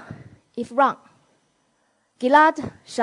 Ephron、Gilad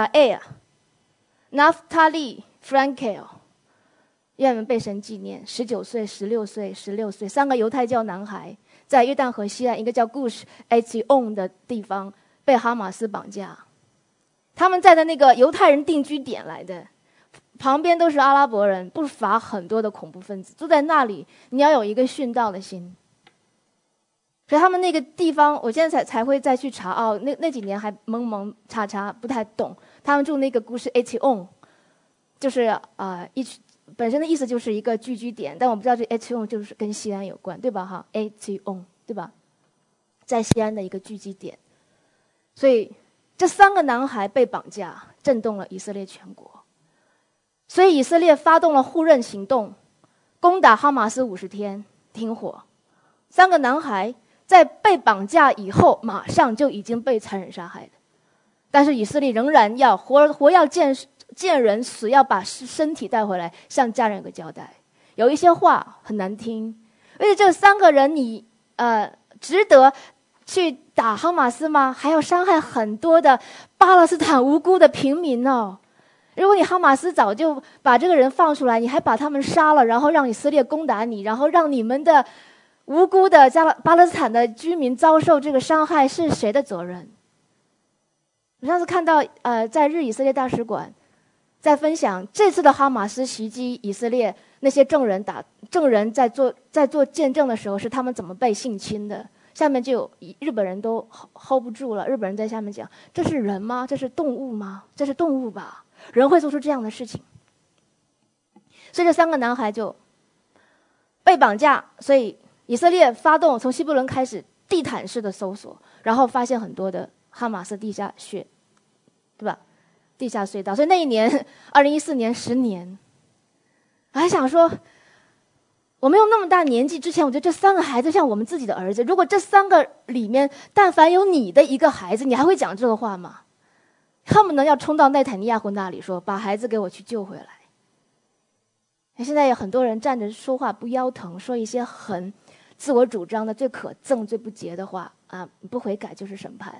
Sha'er、Naphtali Frankel， 愿我们被神纪念。十九岁、十六岁、十六岁，三个犹太教男孩，在约旦河西岸一个叫 Gush Etzion 的地方被哈马斯绑架。他们在的那个犹太人定居点来的，旁边都是阿拉伯人，不乏很多的恐怖分子，住在那里。你要有一个殉道的心。所以他们那个地方，我现在才才会再去查哦，那那几年还蒙蒙查查，不太懂。他们住那个故事 Etzion， 就是啊、呃、一本身的意思就是一个聚居点，但我不知道这 Etzion 就是跟西安有关，对吧？哈 ，Etzion 对吧？在西安的一个聚集点，所以这三个男孩被绑架，震动了以色列全国。所以以色列发动了互认行动，攻打哈马斯五十天，停火。三个男孩在被绑架以后，马上就已经被残忍杀害了。但是以色列仍然要活活要见见人，死要把身体带回来，向家人有个交代。有一些话很难听，而且这三个人你呃值得去打哈马斯吗？还要伤害很多的巴勒斯坦无辜的平民哦。如果你哈马斯早就把这个人放出来，你还把他们杀了，然后让以色列攻打你，然后让你们的无辜的加勒巴勒斯坦的居民遭受这个伤害，是谁的责任？我上次看到呃，在日以色列大使馆在分享这次的哈马斯袭击以色列，那些证人打证人在做在做见证的时候，是他们怎么被性侵的。下面就有日本人都 hold 不住了，日本人在下面讲：这是人吗？这是动物吗？这是动物吧？人会做出这样的事情？所以这三个男孩就被绑架，所以以色列发动从西布伦开始地毯式的搜索，然后发现很多的哈马斯地下穴，对吧？地下隧道。所以那一年，二零一四年，十年，我还想说，我没有那么大年纪之前，我觉得这三个孩子像我们自己的儿子。如果这三个里面，但凡有你的一个孩子，你还会讲这个话吗？恨不能要冲到内塔尼亚胡那里说，把孩子给我去救回来。现在有很多人站着说话不腰疼，说一些很自我主张的、最可憎、最不洁的话啊！不悔改就是审判。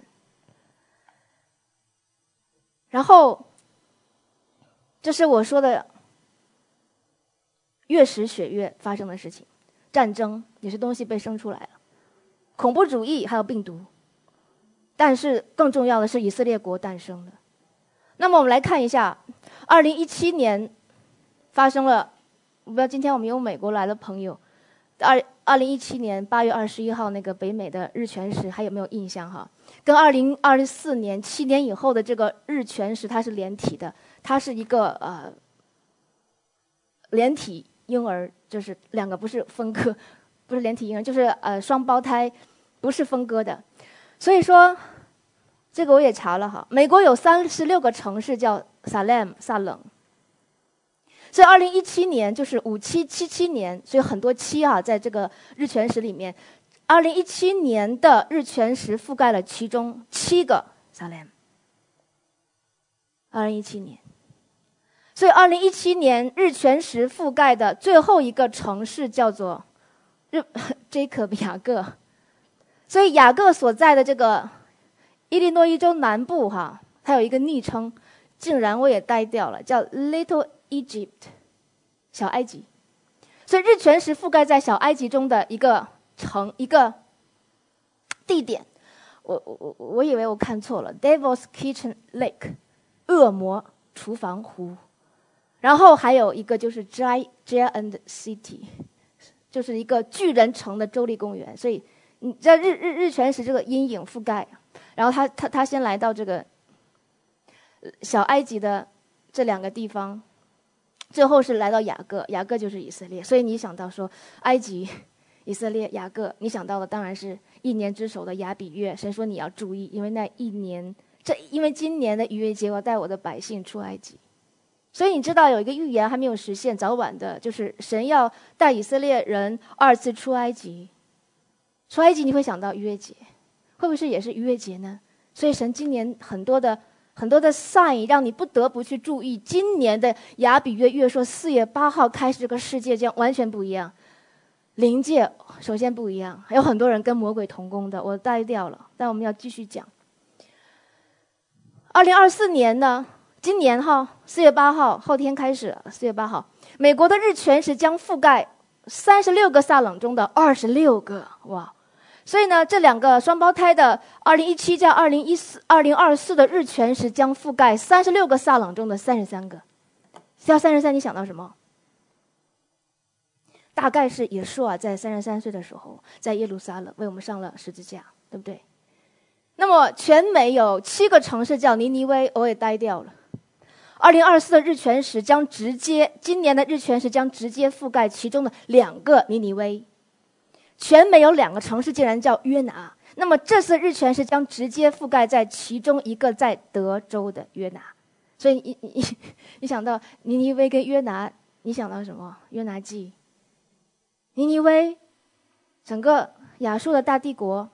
然后，这是我说的月食血月发生的事情，战争也是东西被生出来了，恐怖主义还有病毒，但是更重要的是以色列国诞生了。那么我们来看一下，二零一七年发生了，我不知道今天我们有美国来的朋友，二二零一七年八月二十一号那个北美的日全食还有没有印象哈？跟二零二四年七年以后的这个日全食它是连体的，它是一个呃连体婴儿，就是两个不是分割，不是连体婴儿，就是呃双胞胎，不是分割的。所以说，这个我也查了哈，美国有三十六个城市叫萨勒姆萨冷。所以二零一七年就是五七七七年，所以很多七啊，在这个日全食里面，二零一七年的日全食覆盖了其中七个萨勒姆。二零一七年，所以二零一七年日全食覆盖的最后一个城市叫做日 Jacob 雅各。所以雅各所在的这个伊利诺伊州南部哈，它有一个昵称，竟然我也呆掉了，叫 Little Egypt， 小埃及。所以日全食覆盖在小埃及中的一个城一个地点，我我我以为我看错了 ，Devil's Kitchen Lake， 恶魔厨房湖。然后还有一个就是 Giant City， 就是一个巨人城的州立公园。所以你在日日日全食这个阴影覆盖，然后他他他先来到这个小埃及的这两个地方，最后是来到雅各，雅各就是以色列。所以你想到说埃及、以色列、雅各，你想到的当然是一年之首的亚比月。神说你要注意，因为那一年，这因为今年的逾越节我带我的百姓出埃及。所以你知道有一个预言还没有实现，早晚的，就是神要带以色列人二次出埃及。出埃及你会想到逾越节，会不会是也是逾越节呢？所以神今年很多的很多的 sign 让你不得不去注意，今年的亚比月月说四月八号开始，这个世界将完全不一样。灵界首先不一样，还有很多人跟魔鬼同工的，我带掉了，但我们要继续讲。二零二四年呢？今年哈，四月八号，后天开始，四月八号，美国的日全食将覆盖三十六个撒冷中的二十六个，哇！所以呢，这两个双胞胎的二零一七加二零一四、二零二四的日全食将覆盖三十六个撒冷中的三十三个。要三十三，你想到什么？大概是耶稣啊，在三十三岁的时候，在耶路撒冷为我们上了十字架，对不对？那么全美有七个城市叫尼尼微，我也呆掉了。二零二四的日全食将直接，今年的日全食将直接覆盖其中的两个尼尼微。全美有两个城市竟然叫约拿，那么这次日全食将直接覆盖在其中一个在德州的约拿。所以你你你想到尼尼微跟约拿，你想到什么？约拿记。尼尼微，整个亚述的大帝国。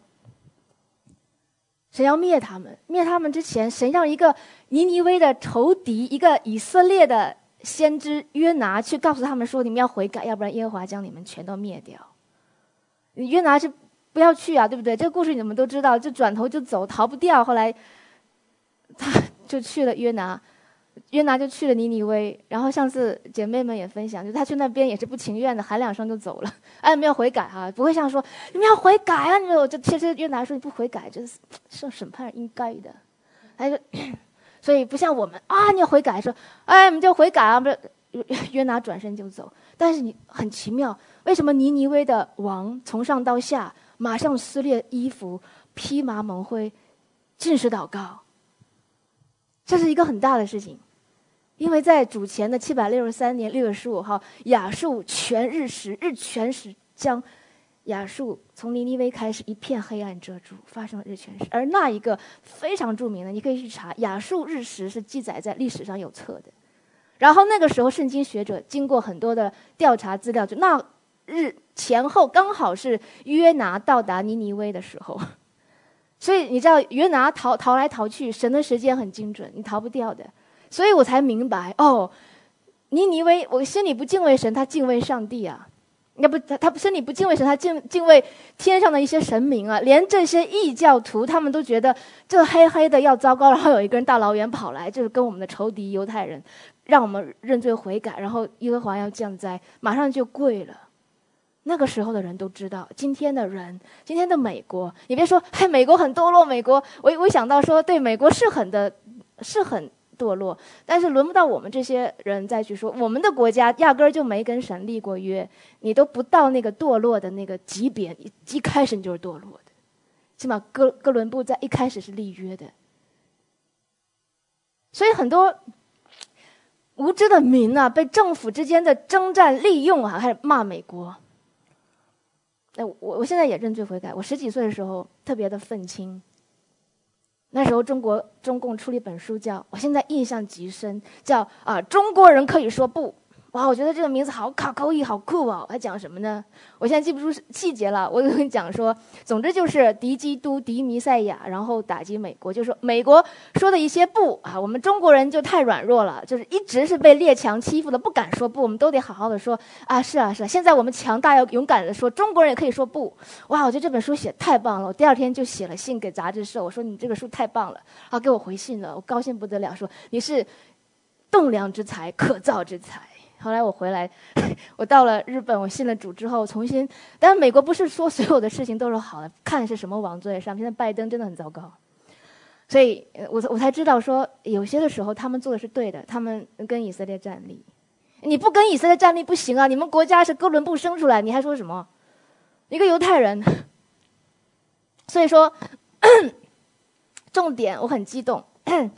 神要灭他们，灭他们之前，神让一个尼尼微的仇敌，一个以色列的先知约拿去告诉他们说：“你们要悔改，要不然耶和华将你们全都灭掉。”约拿是不要去啊，对不对？这个故事你们都知道，就转头就走，逃不掉。后来他就去了约拿，约拿就去了尼尼微。然后上次姐妹们也分享，就他去那边也是不情愿的，喊两声就走了。哎，没有悔改啊，不会像说你们要悔改啊！你们就其实约拿说你不悔改，这是受审判应该的。他说，所以不像我们啊，你要悔改，说哎，我们就悔改啊，不是约拿转身就走。但是你很奇妙，为什么尼尼微的王从上到下马上撕裂衣服，披麻蒙灰，禁食祷告？这是一个很大的事情。因为在主前的七百六十三年六月十五号，亚述全日食，日全食将亚述从尼尼微开始一片黑暗遮住，发生了日全食。而那一个非常著名的，你可以去查，亚述日食是记载在历史上有册的。然后那个时候，圣经学者经过很多的调查资料，就那日前后刚好是约拿到达尼尼微的时候。所以你知道，约拿逃逃来逃去，神的时间很精准，你逃不掉的。所以我才明白，哦，尼尼微，我心里不敬畏神，他敬畏上帝啊。要不他他心里不敬畏神，他敬敬畏天上的一些神明啊。连这些异教徒，他们都觉得这黑黑的要糟糕，然后有一个人大老远跑来，就是跟我们的仇敌犹太人，让我们认罪悔改，然后耶和华要降灾，马上就跪了。那个时候的人都知道，今天的人，今天的美国，你别说，嘿，美国很堕落，美国，我我想到说，对，美国是很的，是很堕落，但是轮不到我们这些人再去说，我们的国家压根儿就没跟神立过约，你都不到那个堕落的那个级别，你一开始你就是堕落的，起码哥哥伦布在一开始是立约的，所以很多无知的民啊，被政府之间的征战利用啊，开始骂美国。哎，我我现在也认罪悔改。我十几岁的时候特别的愤青，那时候中国中共出了一本书叫，我现在印象极深，叫啊、呃、中国人可以说不。哇，我觉得这个名字好卡口语，好酷啊！还讲什么呢？我现在记不住细节了。我跟你讲说，总之就是敌基督、敌弥赛亚，然后打击美国。就是说美国说的一些不啊，我们中国人就太软弱了，就是一直是被列强欺负的，不敢说不。我们都得好好的说啊，是啊是啊。现在我们强大要勇敢的说，中国人也可以说不。哇，我觉得这本书写太棒了。我第二天就写了信给杂志社，我说你这个书太棒了，啊，给我回信了，我高兴不得了，说你是栋梁之才，可造之才。后来我回来，我到了日本，我信了主之后，重新，但是美国不是说所有的事情都是好的，看是什么王座在上面。现在拜登真的很糟糕， 所以我我才知道说，有些的时候他们做的是对的，他们跟以色列站立。你不跟以色列站立不行啊！你们国家是哥伦布生出来，你还说什么？一个犹太人。所以说，重点我很激动。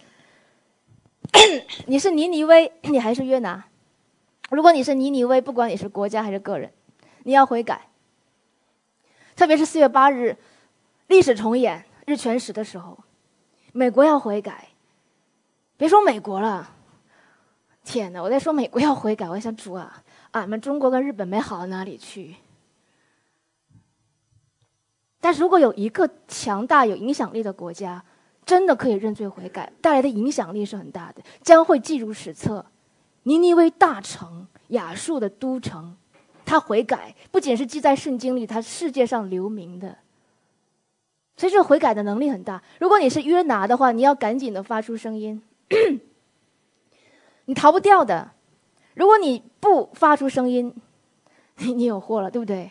你是尼尼微，你还是约拿？如果你是尼尼微，不管你是国家还是个人，你要悔改。特别是四月八日，历史重演日全食的时候，美国要悔改。别说美国了，天哪！我在说美国要悔改，我想主啊，俺们中国跟日本没好到哪里去。但是如果有一个强大有影响力的国家，真的可以认罪悔改，带来的影响力是很大的，将会记入史册。尼尼微大城，亚述的都城，他悔改，不仅是记在圣经里，他世界上留名的。所以这悔改的能力很大。如果你是约拿的话，你要赶紧的发出声音，你逃不掉的。如果你不发出声音，你你有祸了，对不对？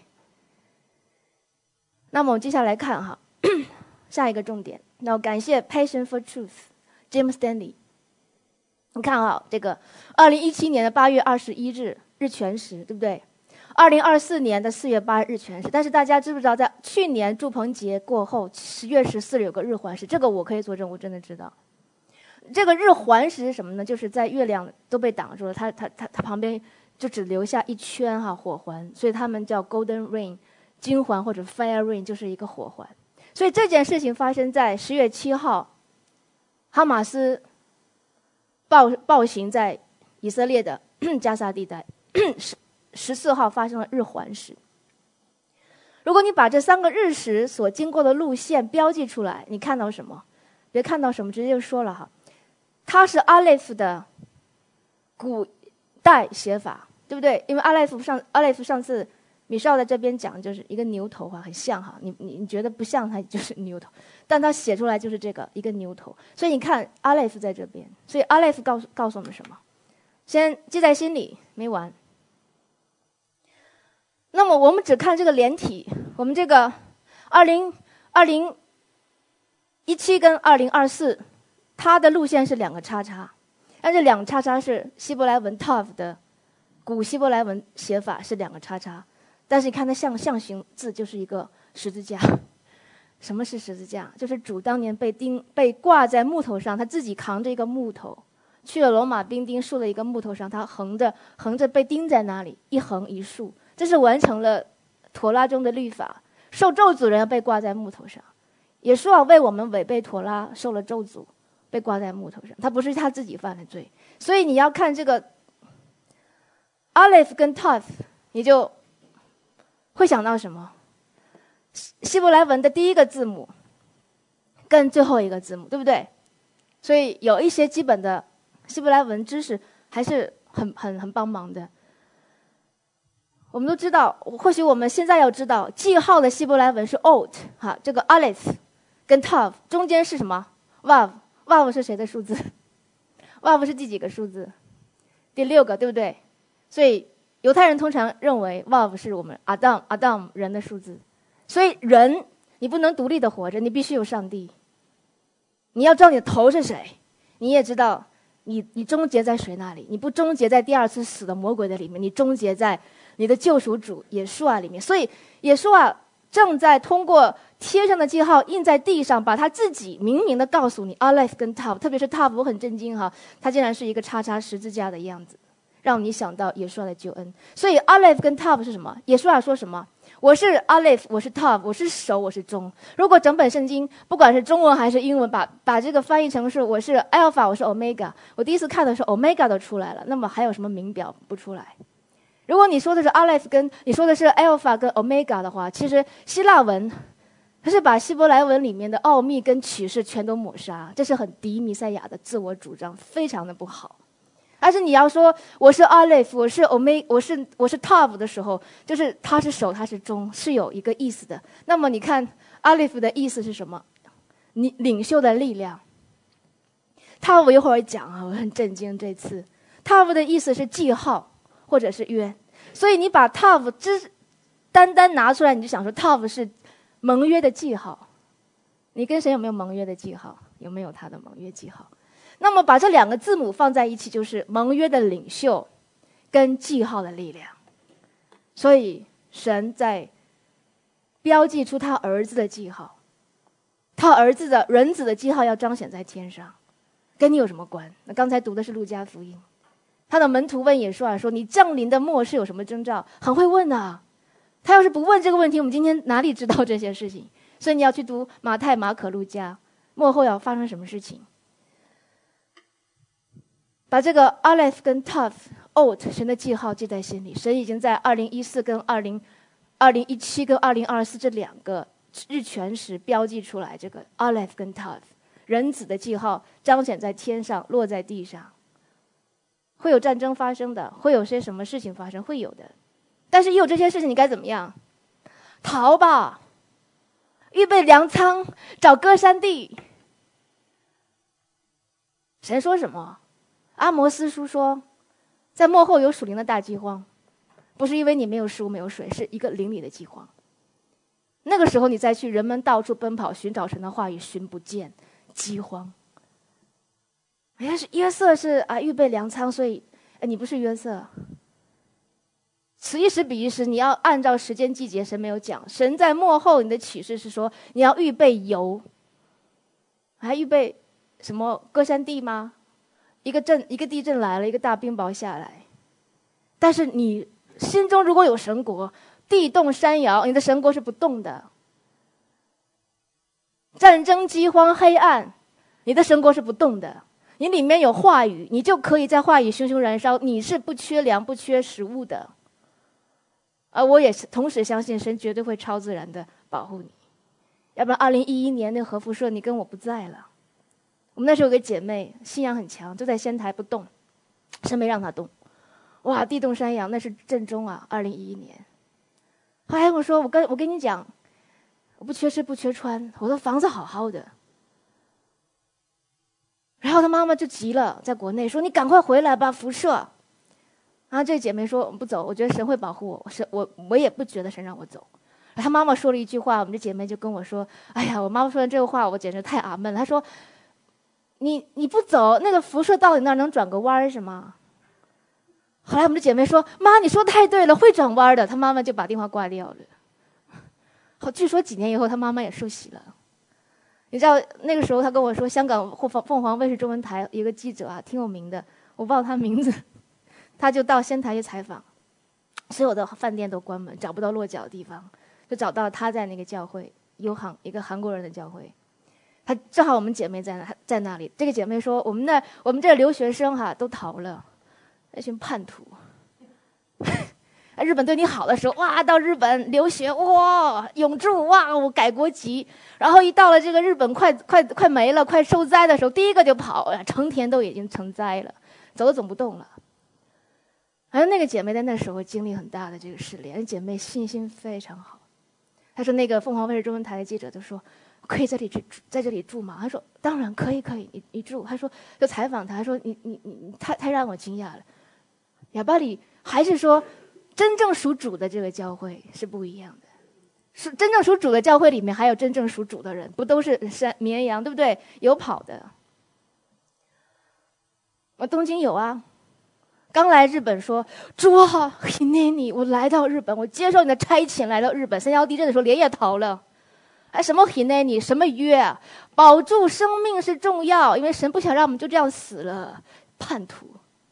那么我们接下来看哈，下一个重点。那我感谢 Passion for Truth Jim Stanley。你看啊，这个二零一七年的八月二十一日日全食，对不对？二零二四年的四月八日全食。但是大家知不知道，在去年祝棚节过后，十月十四日有个日环食，这个我可以作证，我真的知道。这个日环食是什么呢？就是在月亮都被挡住了，它它它它旁边就只留下一圈哈火环，所以他们叫 Golden Rain。金环或者 Fire Rain 就是一个火环。所以这件事情发生在十月七号，哈马斯暴暴行在以色列的加沙地带，十四号发生了日环食。如果你把这三个日食所经过的路线标记出来，你看到什么？别看到什么，直接就说了哈，它是阿列夫的古代写法，对不对？因为阿列夫上阿列夫上次米少在这边讲就是一个牛头哈，很像哈，你你你觉得不像它就是牛头，但它写出来就是这个一个牛头。所以你看阿列夫在这边，所以阿列夫告诉告诉我们什么？先记在心里，没完。那么我们只看这个连体，我们这个二零二零一七跟二零二四，它的路线是两个叉叉，但这两个叉叉是希伯来文 Tav 的古希伯来文写法是两个叉叉。但是你看它象象形字就是一个十字架。什么是十字架？就是主当年被钉被挂在木头上，他自己扛着一个木头，去了罗马兵丁竖了一个木头上，他横着横着被钉在那里，一横一竖，这是完成了妥拉中的律法。受咒诅人要被挂在木头上，耶稣啊为我们违背妥拉受了咒诅，被挂在木头上，他不是他自己犯的罪。所以你要看这个 Aleph 跟 Tav， 你就会想到什么？希伯来文的第一个字母跟最后一个字母，对不对？所以有一些基本的希伯来文知识还是很很很帮忙的。我们都知道，或许我们现在要知道，记号的希伯来文是 Ot 哈，这个 Aleph 跟 Tav 中间是什么 ？Vav Vav 是谁的数字 ？Vav 是第几个数字？第六个，对不对？所以犹太人通常认为 Vav 是我们 Adam Adam 人的数字。所以人你不能独立的活着，你必须有上帝。你要知道你的头是谁，你也知道你你终结在谁那里。你不终结在第二次死的魔鬼的里面，你终结在你的救赎主耶稣啊里面。所以耶稣啊正在通过贴上的记号印在地上，把他自己明明的告诉你 Aleph 跟 Tav， 特别是 Tav 我很震惊哈，他竟然是一个叉叉十字架的样子，让你想到耶稣的救恩。所以 Aleph 跟 Tav 是什么？耶稣啊说什么？我是 Aleph， 我是 Tav， 我是首，我是终。如果整本圣经不管是中文还是英文，把把这个翻译成是我是 Alpha， 我是 Omega， 我第一次看的时候 Omega 都出来了，那么还有什么名表不出来？如果你说的是 Aleph 跟你说的是 Alpha 跟 Omega 的话，其实希腊文它是把希伯来文里面的奥秘跟启示全都抹杀，这是很敌弥赛亚的自我主张，非常的不好。但是你要说我是 Aleph， 我是 Omega， 我是我是 Tav 的时候，就是他是首，他是终，是有一个意思的。那么你看 Aleph 的意思是什么？你领袖的力量。Tav 一会儿讲啊，我很震惊这次。Tav 的意思是记号或者是约，所以你把 Tav 只单单拿出来，你就想说 Tav 是盟约的记号。你跟谁有没有盟约的记号？ 有没有他的盟约记号？那么把这两个字母放在一起，就是盟约的领袖跟记号的力量。所以神在标记出他儿子的记号，他儿子的人子的记号要彰显在天上，跟你有什么关？那刚才读的是路加福音，他的门徒问耶稣啊说：“你降临的末世有什么征兆？”很会问啊。他要是不问这个问题，我们今天哪里知道这些事情？所以你要去读马太、马可、路加，末后要发生什么事情？把这个 Aleph 跟 Tav、Ot 神的记号记在心里。神已经在二零一四跟二零二零一七跟二零二四这两个日全食标记出来，这个 Aleph 跟 Tav 人子的记号彰显在天上，落在地上。会有战争发生的，会有些什么事情发生，会有的。但是一有这些事情，你该怎么样？逃吧，预备粮仓，找歌山地。神说什么？阿摩斯书说，在末后有属灵的大饥荒，不是因为你没有食物没有水，是一个灵里的饥荒。那个时候你再去，人们到处奔跑寻找神的话语，寻不见，饥荒。哎呀，是约瑟是啊，预备粮仓，所以哎，你不是约瑟。此一时彼一时，你要按照时间季节，神没有讲。神在末后，你的启示是说你要预备油，还预备什么歌山地吗？一个震，一个地震来了，一个大冰雹下来。但是你心中如果有神国，地动山摇，你的神国是不动的。战争、饥荒、黑暗，你的神国是不动的。你里面有话语，你就可以在话语熊熊燃烧，你是不缺粮、不缺食物的。而我也是同时相信神绝对会超自然的保护你，要不然二零一一年那核辐射你跟我不在了。我们那时候有个姐妹信仰很强，就在仙台不动，神没让她动。哇，地动山摇，那是震中啊，二零一一年。后来我说，我跟我跟你讲，我不缺吃不缺穿，我的房子好好的。然后她妈妈就急了，在国内说你赶快回来吧，辐射。然后这姐妹说我不走，我觉得神会保护我，神我我也不觉得神让我走。她妈妈说了一句话，我们这姐妹就跟我说：“哎呀，我妈妈说的这个话，我简直太阿闷了。”她说：“你你不走，那个辐射到你那儿能转个弯是吗？”后来我们这姐妹说：“妈，你说太对了，会转弯的。”她妈妈就把电话挂掉了。好，据说几年以后，她妈妈也受洗了。你知道那个时候，她跟我说，香港凤凤凰卫视中文台有个记者啊，挺有名的，我不知道他名字。他就到仙台去采访，所有的饭店都关门，找不到落脚的地方，就找到他在那个教会，友好一个韩国人的教会。他正好我们姐妹在那，在那里。这个姐妹说：“我们那我们这留学生哈、啊、都逃了，那群叛徒。日本对你好的时候，哇，到日本留学，哇，永驻，哇，我改国籍。然后一到了这个日本快快快没了，快受灾的时候，第一个就跑，成田都已经成灾了，走都走不动了。”还有那个姐妹在那时候经历很大的这个试炼，姐妹信心非常好。她说那个凤凰卫视中文台的记者就说：“可以在这里在这里住吗？”她说：“当然可以，可以，你你住。”她说就采访她，她说：“你你你太太让我惊讶了。亚巴里还是说，真正属主的这个教会是不一样的。是真正属主的教会里面还有真正属主的人，不都是山绵羊对不对？有跑的。我东京有啊。”刚来日本说：“主啊，希内尼，我来到日本，我接受你的差遣来到日本。三幺地震的时候连夜逃了，哎，什么希内尼，什么约啊？保住生命是重要，因为神不想让我们就这样死了，叛徒。”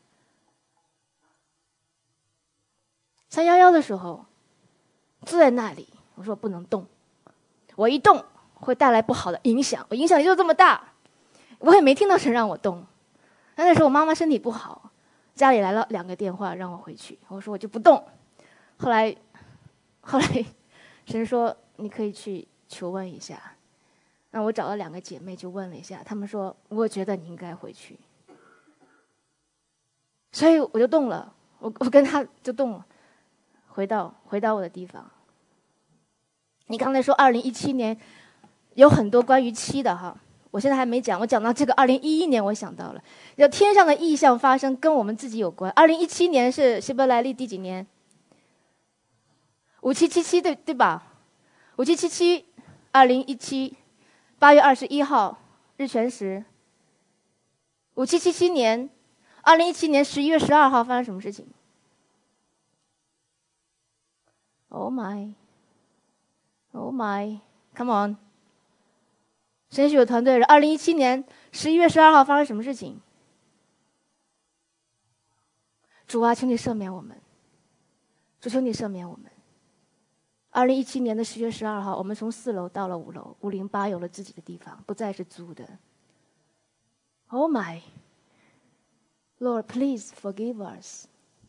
三幺幺的时候，坐在那里，我说不能动，我一动会带来不好的影响，我影响力就这么大，我也没听到神让我动。那那时候我妈妈身体不好。家里来了两个电话让我回去，我说我就不动。后来，后来，神说你可以去求问一下。那我找了两个姐妹就问了一下，她们说我觉得你应该回去。所以我就动了，我我跟她就动了，回到回到我的地方。你刚才说二零一七年有很多关于七的哈。我现在还没讲，我讲到这个二零一一年，我想到了，有天上的异象发生，跟我们自己有关。二零一七年是希伯来历第几年？五七七七，对对吧？五七七七，二零一七，八月二十一号， 日全食。五七七七年，二零一七年十一月十二号发生什么事情 ？Oh my, oh my, come on！ 神学团队，二零一七年十一月十二号发生什么事情？主啊，求你赦免我们，主求你赦免我们。二零一七年的十月十二号，我们从四楼到了五楼，五零八有了自己的地方，不再是租的。Oh my, Lord, please forgive us.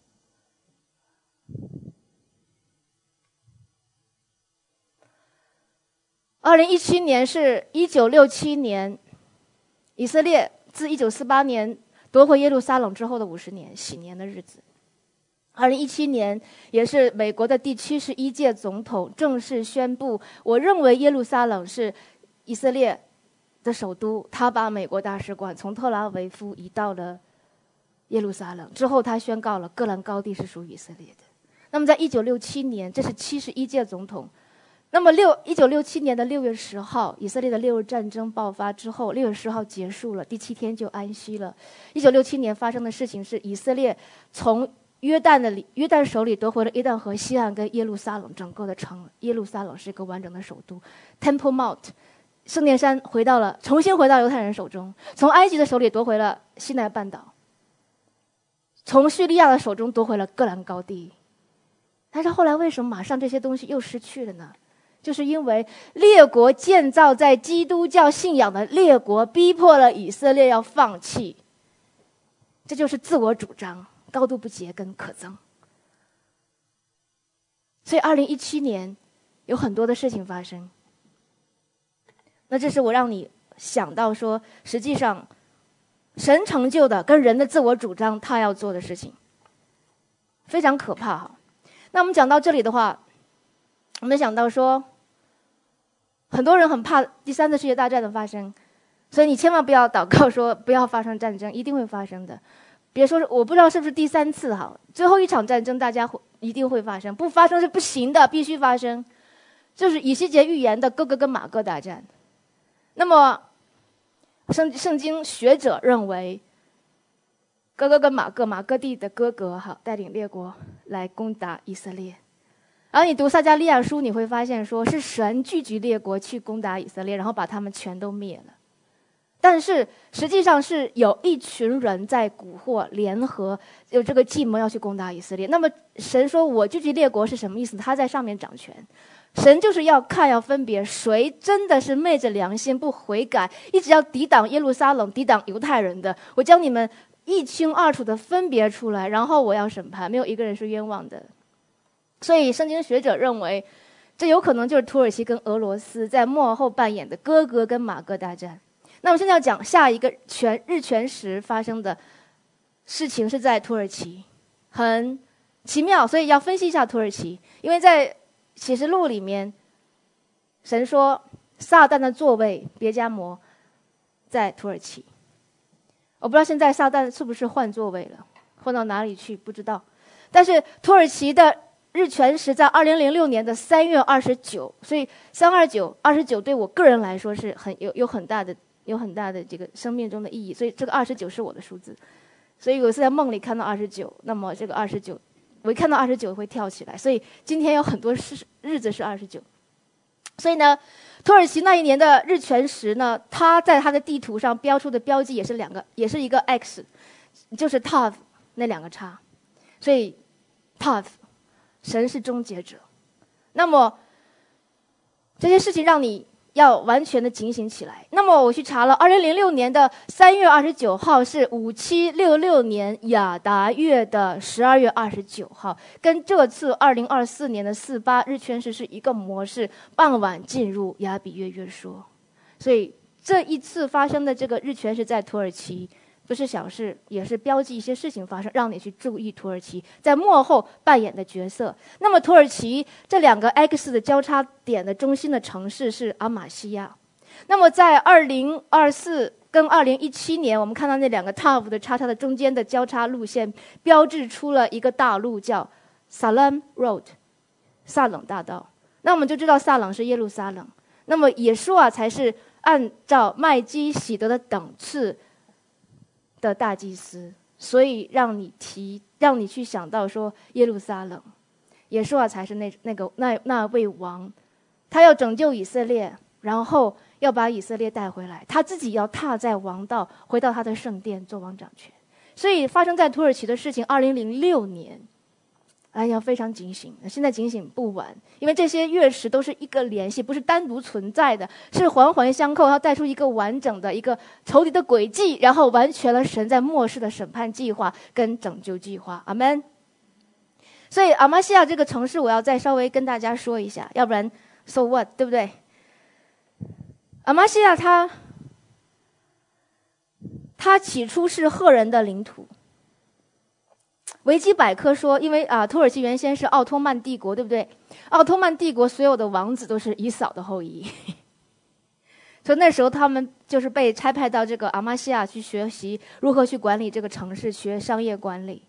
二零一七年是一九六七年，以色列自一九四八年夺回耶路撒冷之后的五十年喜年的日子。二零一七年也是美国的第七十一届总统正式宣布，我认为耶路撒冷是以色列的首都，他把美国大使馆从特拉维夫移到了耶路撒冷。之后他宣告了戈兰高地是属于以色列的。那么在一九六七年，这是七十一届总统。那么六一九六七年的六月十号，以色列的六日战争爆发之后，六月十号结束了，第七天就安息了。一九六七年发生的事情是，以色列从约旦的约旦手里夺回了约旦河西岸跟耶路撒冷整个的城。耶路撒冷是一个完整的首都 ，Temple Mount， 圣殿山回到了重新回到犹太人手中。从埃及的手里夺回了西奈半岛，从叙利亚的手中夺回了戈兰高地。但是后来为什么马上这些东西又失去了呢？就是因为列国建造在基督教信仰的列国逼迫了以色列要放弃，这就是自我主张高度不洁跟可憎。所以二零一七年有很多的事情发生，那这是我让你想到说，实际上神成就的跟人的自我主张他要做的事情非常可怕哈。那我们讲到这里的话，我们想到说，很多人很怕第三次世界大战的发生，所以你千万不要祷告说不要发生战争，一定会发生的。别说我不知道是不是第三次哈，最后一场战争大家会一定会发生，不发生是不行的，必须发生。就是以西结预言的哥哥跟马哥大战。那么圣圣经学者认为，哥哥跟马哥，马哥地的哥哥哈带领列国来攻打以色列。而你读撒迦利亚书，你会发现说是神聚集列国去攻打以色列，然后把他们全都灭了。但是实际上是有一群人在蛊惑联合，有这个计谋要去攻打以色列。那么神说我聚集列国是什么意思？他在上面掌权，神就是要看要分别谁真的是昧着良心不悔改，一直要抵挡耶路撒冷，抵挡犹太人的，我将你们一清二楚的分别出来，然后我要审判，没有一个人是冤枉的。所以圣经学者认为，这有可能就是土耳其跟俄罗斯在末后扮演的哥哥跟马哥大战。那我们现在要讲下一个全日全食发生的事情是在土耳其，很奇妙，所以要分析一下土耳其。因为在启示录里面，神说撒旦的座位别迦摩在土耳其。我不知道现在撒旦是不是换座位了，换到哪里去不知道。但是土耳其的日全食在二零零六年的三月二十九，所以三二九二十九对我个人来说是很有有很大的有很大的这个生命中的意义，所以这个二十九是我的数字。所以有一次在梦里看到二十九，那么这个二十九，我一看到二十九会跳起来，所以今天有很多日日子是二十九。所以呢，土耳其那一年的日全食呢，它在它的地图上标出的标记也是两个，也是一个 X， 就是 Tav 那两个叉，所以 Tav。神是终结者。那么这些事情让你要完全的警醒起来。那么我去查了，二零零六年的三月二十九号是五七六六年亚达月的十二月二十九号，跟这次二零二四年的四八日全食是一个模式，傍晚进入亚比月月说。所以这一次发生的这个日全食在土耳其不是小事，也是标记一些事情发生，让你去注意土耳其在幕后扮演的角色。那么土耳其这两个 X 的交叉点的中心的城市是阿玛西亚。那么在二零二四跟二零一七年，我们看到那两个 Tav 的叉叉的中间的交叉路线，标志出了一个大路叫 Salam Road， 萨冷大道。那我们就知道萨冷是耶路撒冷，那么耶稣啊才是按照麦基洗德的等次的大祭司，所以让你提，让你去想到说耶路撒冷，耶稣啊才是那那个那那位王，他要拯救以色列，然后要把以色列带回来，他自己要踏在王道，回到他的圣殿做王掌权。所以发生在土耳其的事情，二零零六年。哎呀，非常警醒！现在警醒不晚，因为这些月食都是一个联系，不是单独存在的，是环环相扣，要带出一个完整的一个仇敌的轨迹，然后完全了神在末世的审判计划跟拯救计划。阿们。所以阿玛西亚这个城市，我要再稍微跟大家说一下，要不然 so what， 对不对？阿玛西亚它，它起初是赫人的领土。维基百科说，因为啊，土耳其原先是奥托曼帝国，对不对？奥托曼帝国所有的王子都是以扫的后裔，所以那时候他们就是被差派到这个阿玛西亚去学习如何去管理这个城市，学商业管理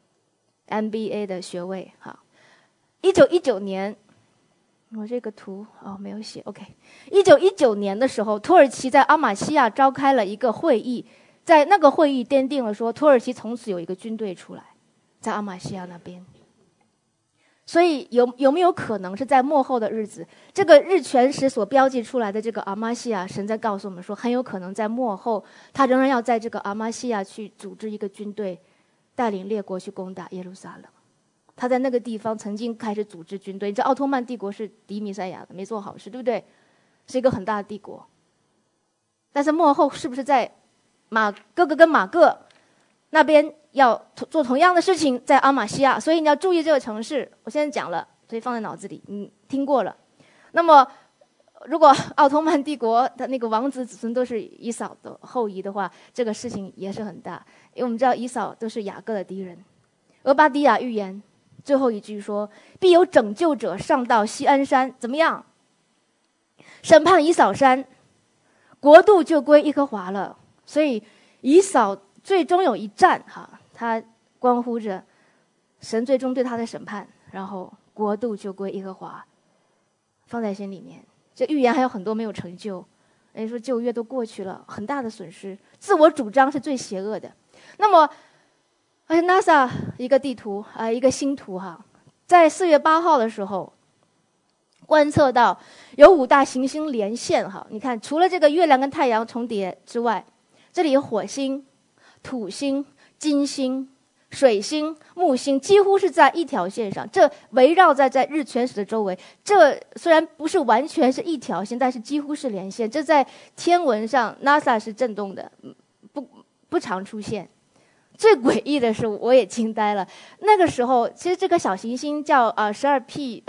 ，M B A 的学位。哈，一九一九年，我这个图哦没有写 ，OK。一九一九年的时候，土耳其在阿玛西亚召开了一个会议，在那个会议奠定了说，土耳其从此有一个军队出来。在阿玛西亚那边，所以有有没有可能是在末后的日子，这个日全食所标记出来的这个阿玛西亚，神在告诉我们说，很有可能在末后，他仍然要在这个阿玛西亚去组织一个军队，带领列国去攻打耶路撒冷。他在那个地方曾经开始组织军队，这奥托曼帝国是敌弥赛亚的，没做好事，对不对？是一个很大的帝国。但是末后是不是在马哥哥跟马各那边要做同样的事情，在阿玛西亚？所以你要注意这个城市。我现在讲了，所以放在脑子里，你听过了。那么，如果奥托曼帝国的那个王子子孙都是以扫的后裔的话，这个事情也是很大。因为我们知道以扫都是雅各的敌人。俄巴底亚预言最后一句说：“必有拯救者上到锡安山，怎么样？审判以扫山，国度就归耶和华了。”所以以扫最终有一战，哈，他关乎着神最终对他的审判，然后国度就归耶和华，放在心里面。这预言还有很多没有成就，人家说旧约都过去了，很大的损失。自我主张是最邪恶的。那么，而且 NASA 一个地图啊、呃，一个星图哈，在四月八号的时候，观测到有五大行星连线哈。你看，除了这个月亮跟太阳重叠之外，这里有火星、土星、金星、水星、木星，几乎是在一条线上。这围绕在在日全食的周围。这虽然不是完全是一条线，但是几乎是连线。这在天文上 ，NASA 是震动的，不不常出现。最诡异的是，我也惊呆了。那个时候，其实这个小行星叫啊十二 P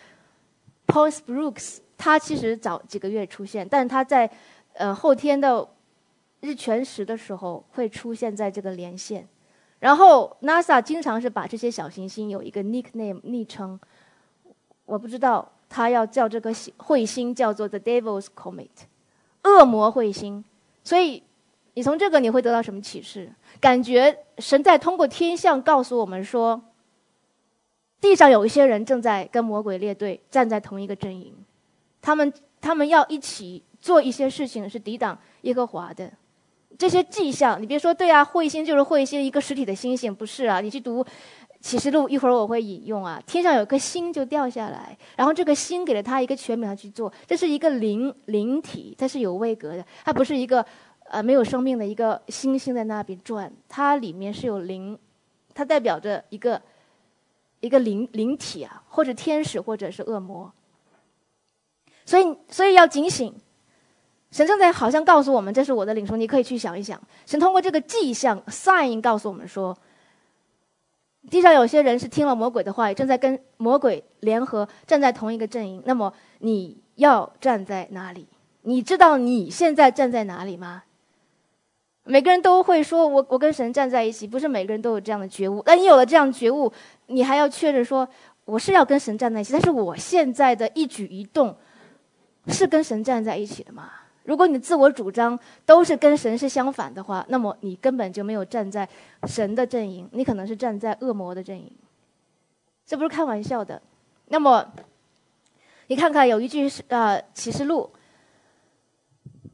Pons Brooks， 它其实早几个月出现，但是它在呃后天的日全食的时候会出现在这个连线。然后 NASA 经常是把这些小行星有一个 nickname 昵称，我不知道它要叫这个彗星叫做 The Devil's Comet， 恶魔彗星。所以你从这个你会得到什么启示？感觉神在通过天象告诉我们说，地上有一些人正在跟魔鬼列队，站在同一个阵营，他们他们要一起做一些事情，是抵挡耶和华的。这些迹象，你别说对啊，彗星就是彗星，一个实体的星星，不是啊？你去读启示录，一会儿我会引用啊。天上有个星就掉下来，然后这个星给了他一个权柄，他去做。这是一个灵灵体，它是有位格的，它不是一个呃没有生命的一个星星在那边转，它里面是有灵，它代表着一个一个灵灵体啊，或者天使，或者是恶魔。所以，所以要警醒。神正在好像告诉我们，这是我的领受，你可以去想一想。神通过这个迹象 sign 告诉我们说，地上有些人是听了魔鬼的话语，正在跟魔鬼联合，站在同一个阵营。那么你要站在哪里？你知道你现在站在哪里吗？每个人都会说我我跟神站在一起，不是每个人都有这样的觉悟。但你有了这样的觉悟，你还要确认说，我是要跟神站在一起，但是我现在的一举一动是跟神站在一起的吗？如果你自我主张都是跟神是相反的话，那么你根本就没有站在神的阵营，你可能是站在恶魔的阵营，这不是开玩笑的。那么你看看有一句是呃启示录，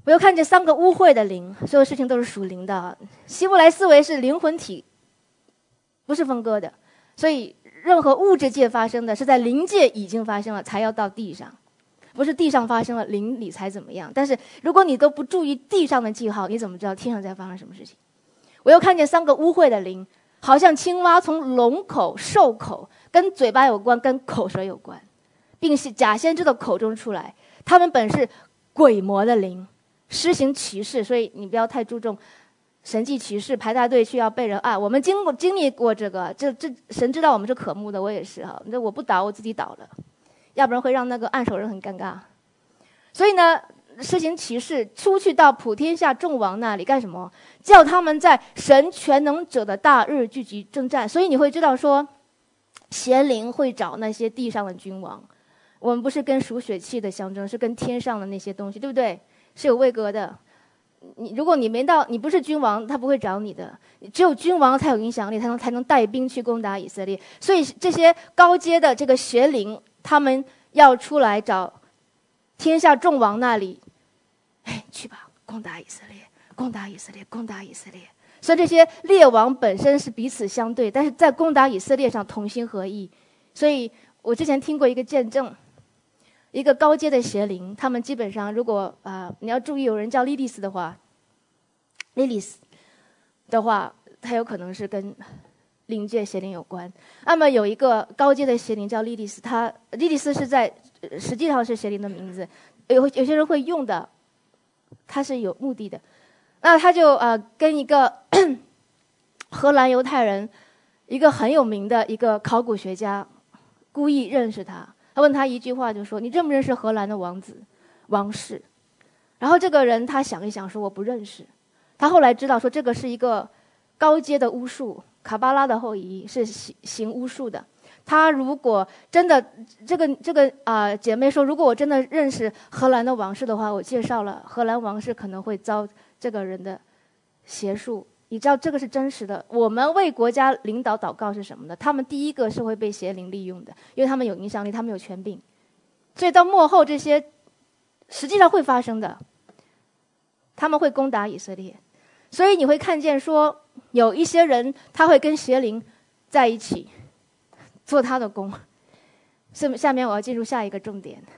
我又看见三个污秽的灵，所有事情都是属灵的。希伯来思维是灵魂体，不是分割的，所以任何物质界发生的是在灵界已经发生了，才要到地上，不是地上发生了，灵里才怎么样。但是如果你都不注意地上的记号，你怎么知道天上在发生什么事情？我又看见三个污秽的灵，好像青蛙从龙口、兽口，跟嘴巴有关，跟口舌有关，并是假先知的口中出来。他们本是鬼魔的灵，施行奇事，所以你不要太注重神迹奇事，排大队去要被人爱。我们经过经历过这个，这这神知道我们是渴慕的，我也是哈。那我不倒，我自己倒了，要不然会让那个按手人很尴尬。所以呢，施行奇事，出去到普天下众王那里干什么？叫他们在神全能者的大日聚集征战。所以你会知道说，邪灵会找那些地上的君王。我们不是跟属血气的相争，是跟天上的那些东西，对不对？是有位格的。你如果你没到，你不是君王，他不会找你的。只有君王才有影响力，才能才能带兵去攻打以色列。所以这些高阶的这个邪灵，他们要出来找天下众王那里，哎，去吧，攻打以色列，攻打以色列，攻打以色列。所以这些列王本身是彼此相对，但是在攻打以色列上同心合意。所以我之前听过一个见证。一个高阶的邪灵，他们基本上，如果啊、呃，你要注意，有人叫莉莉丝的话，莉莉丝的话，它有可能是跟灵界邪灵有关。那么有一个高阶的邪灵叫莉莉丝，它莉莉丝是在实际上是邪灵的名字，有有些人会用的，它是有目的的。那他就呃跟一个荷兰犹太人，一个很有名的一个考古学家，故意认识他。他问他一句话，就说：“你认不认识荷兰的王子、王室？”然后这个人他想一想，说：“我不认识。”他后来知道说，这个是一个高阶的巫术，卡巴拉的后裔，是行行巫术的。他如果真的这个这个啊、呃、姐妹说，如果我真的认识荷兰的王室的话，我介绍了荷兰王室可能会遭这个人的邪术。你知道这个是真实的。我们为国家领导祷告是什么呢？他们第一个是会被邪灵利用的，因为他们有影响力，他们有权柄。所以到末后这些实际上会发生的，他们会攻打以色列。所以你会看见说，有一些人他会跟邪灵在一起做他的工。是下面我要进入下一个重点，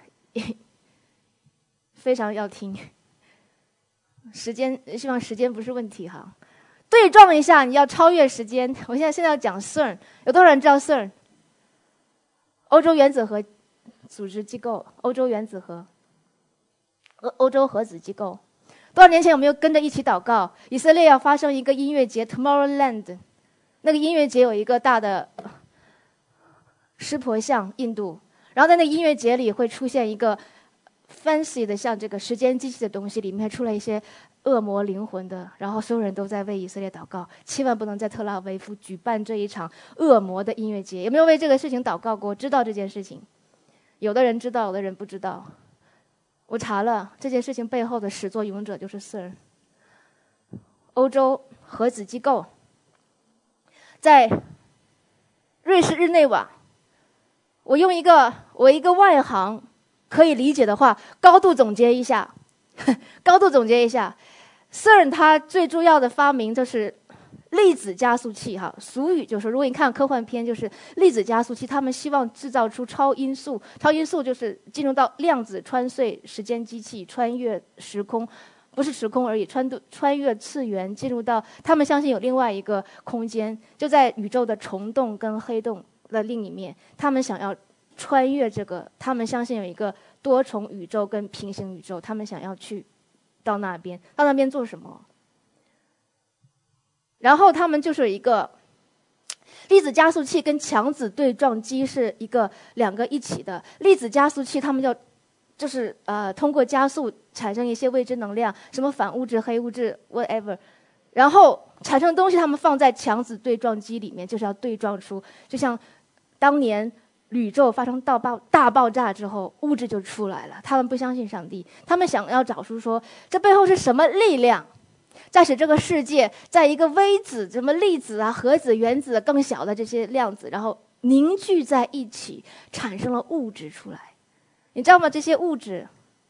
非常要听。时间，希望时间不是问题哈。对撞一下，你要超越时间。我现在现在要讲 C E R N， 有多少人知道 C E R N？ 欧洲原子核组织机构，欧洲原子核，欧欧洲核子机构。多少年前有没有跟着一起祷告？以色列要发生一个音乐节 ，Tomorrowland， 那个音乐节有一个大的湿婆像，印度。然后在那个音乐节里会出现一个 fancy 的像这个时间机器的东西，里面出来一些恶魔灵魂的，然后所有人都在为以色列祷告，千万不能在特拉维夫举办这一场恶魔的音乐节。有没有为这个事情祷告过？知道这件事情？有的人知道，有的人不知道。我查了这件事情背后的始作俑者就是 C E R N， 欧洲核子机构，在瑞士日内瓦。我用一个我一个外行可以理解的话，高度总结一下，高度总结一下。C E R N 它最重要的发明就是粒子加速器哈，俗语就是，如果你看科幻片，就是粒子加速器，他们希望制造出超音速，超音速就是进入到量子穿碎时间机器，穿越时空，不是时空而已，穿穿越次元，进入到他们相信有另外一个空间，就在宇宙的虫洞跟黑洞的另一面，他们想要穿越这个，他们相信有一个多重宇宙跟平行宇宙，他们想要去到那边，到那边做什么？然后他们就是有一个粒子加速器跟强子对撞机是一个两个一起的。粒子加速器他们要就是呃通过加速产生一些未知能量，什么反物质、黑物质 whatever， 然后产生东西他们放在强子对撞机里面，就是要对撞出，就像当年宇宙发生大爆大爆炸之后，物质就出来了。他们不相信上帝，他们想要找出说这背后是什么力量，在使这个世界在一个微子、什么粒子啊、核子、原子更小的这些量子，然后凝聚在一起，产生了物质出来。你知道吗？这些物质，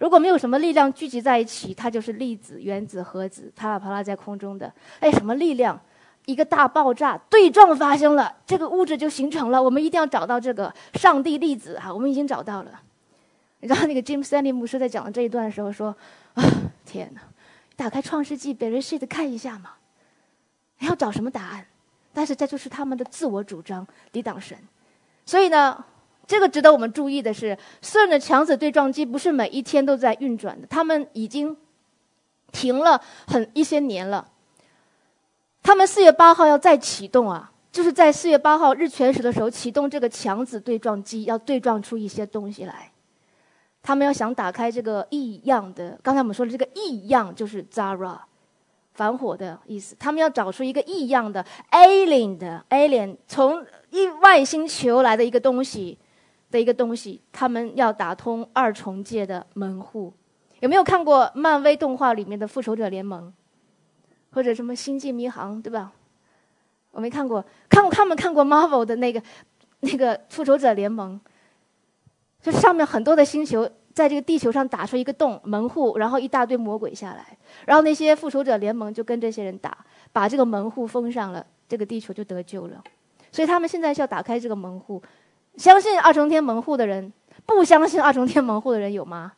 如果没有什么力量聚集在一起，它就是粒子、原子、核子，啪啦啪啦在空中的。哎，什么力量？一个大爆炸，对撞发生了，这个物质就形成了。我们一定要找到这个上帝粒子哈，我们已经找到了。你知道那个 Jim Stanley 牧师在讲的这一段的时候说：“啊，天哪！打开创世纪 Bereshit 看一下嘛，你要找什么答案？但是这就是他们的自我主张，抵挡神。所以呢，这个值得我们注意的是，C E R N的强子对撞机不是每一天都在运转的，他们已经停了很一些年了。他们四月八号要再启动啊，就是在四月八号日全食的时候启动这个强子对撞机，要对撞出一些东西来。他们要想打开这个异样的，刚才我们说的这个异样就是 Zara 反火的意思。他们要找出一个异样的 alien 的 alien 从一外星球来的一个东西的一个东西，他们要打通二重界的门户。有没有看过漫威动画里面的复仇者联盟？或者什么星际迷航，对吧？我没看过，看过他们看过 Marvel 的那个那个复仇者联盟，就上面很多的星球在这个地球上打出一个洞门户，然后一大堆魔鬼下来，然后那些复仇者联盟就跟这些人打，把这个门户封上了，这个地球就得救了。所以他们现在是要打开这个门户。相信二重天门户的人，不相信二重天门户的人有吗？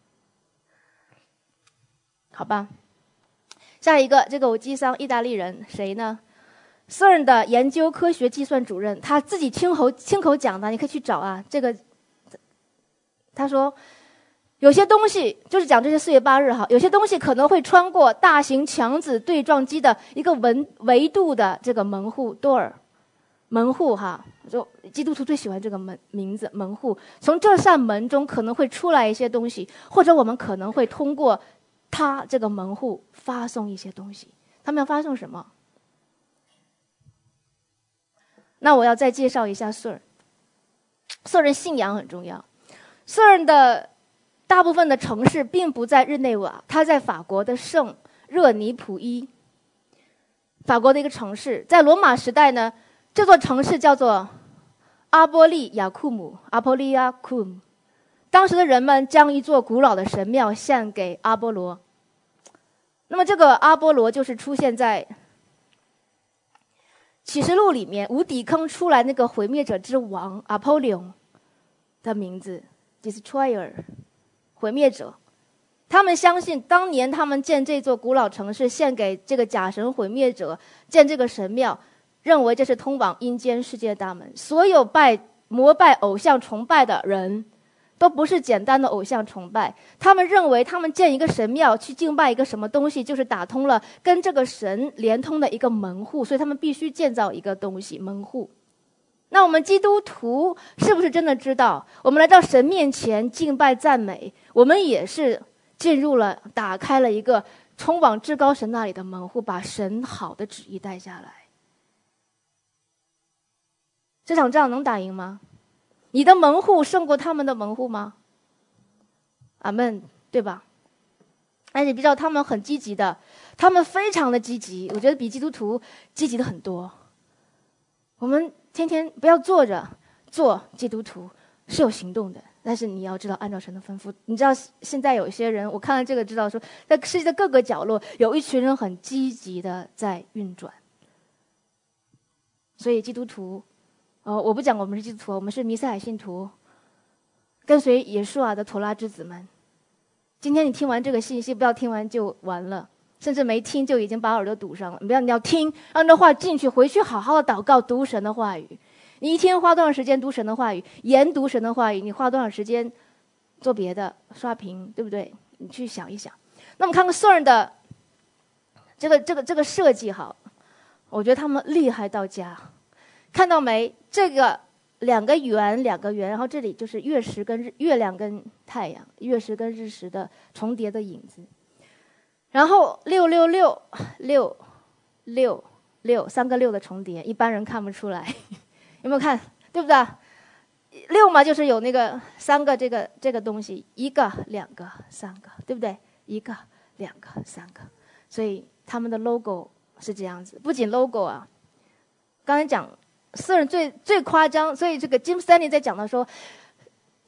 好吧。下一个，这个欧基桑，意大利人，谁呢 ？C E R N 的研究科学计算主任，他自己亲口亲口讲的，你可以去找啊。这个，他说，有些东西就是讲这是四月八日哈，有些东西可能会穿过大型强子对撞机的一个维维度的这个门户 door 门户哈，就基督徒最喜欢这个门名字门户。从这扇门中可能会出来一些东西，或者我们可能会通过他这个门户发送一些东西。他们要发送什么？那我要再介绍一下 C E R N。C E R N 信仰很重要。C E R N 的大部分的城市并不在日内瓦，它在法国的圣热尼普伊，法国的一个城市。在罗马时代呢，这座城市叫做阿波利亚库姆 （Apolia Cum）。当时的人们将一座古老的神庙献给阿波罗。那么这个阿波罗就是出现在启示录里面无底坑出来那个毁灭者之王 Apollyon 的名字 Destroyer 毁灭者。他们相信当年他们建这座古老城市献给这个假神毁灭者，建这个神庙，认为这是通往阴间世界的大门。所有拜膜拜偶像崇拜的人都不是简单的偶像崇拜，他们认为他们建一个神庙去敬拜一个什么东西，就是打通了跟这个神连通的一个门户，所以他们必须建造一个东西门户。那我们基督徒是不是真的知道，我们来到神面前敬拜赞美，我们也是进入了打开了一个通往至高神那里的门户，把神好的旨意带下来。这场仗能打赢吗？你的门户胜过他们的门户吗？阿们，对吧？而且比较他们很积极的，他们非常的积极，我觉得比基督徒积极的很多。我们天天不要坐着，做基督徒是有行动的，但是你要知道按照神的吩咐。你知道现在有些人，我看了这个知道说，在世界的各个角落有一群人很积极的在运转。所以基督徒呃，我不讲我们是基督徒，我们是弥赛亚信徒，跟随耶稣啊的妥拉之子们。今天你听完这个信息，不要听完就完了，甚至没听就已经把耳朵堵上了。不要，你要听，让这话进去，回去好好的祷告，读神的话语。你一天花多长时间读神的话语，研读神的话语？你花多长时间做别的，刷屏，对不对？你去想一想。那么看看 C E R N 的这个这个这个设计好，我觉得他们厉害到家。看到没？这个两个圆，两个圆，然后这里就是月食跟日月亮跟太阳，月食跟日食的重叠的影子。然后六六六六六六三个六的重叠，一般人看不出来，有没有看？对不对？六嘛，就是有那个三个这个这个东西，一个、两个、三个，对不对？一个、两个、三个，所以他们的 logo 是这样子。不仅 logo 啊，刚才讲。C E R N最最夸张，所以这个 Jim Stanley 在讲的说，这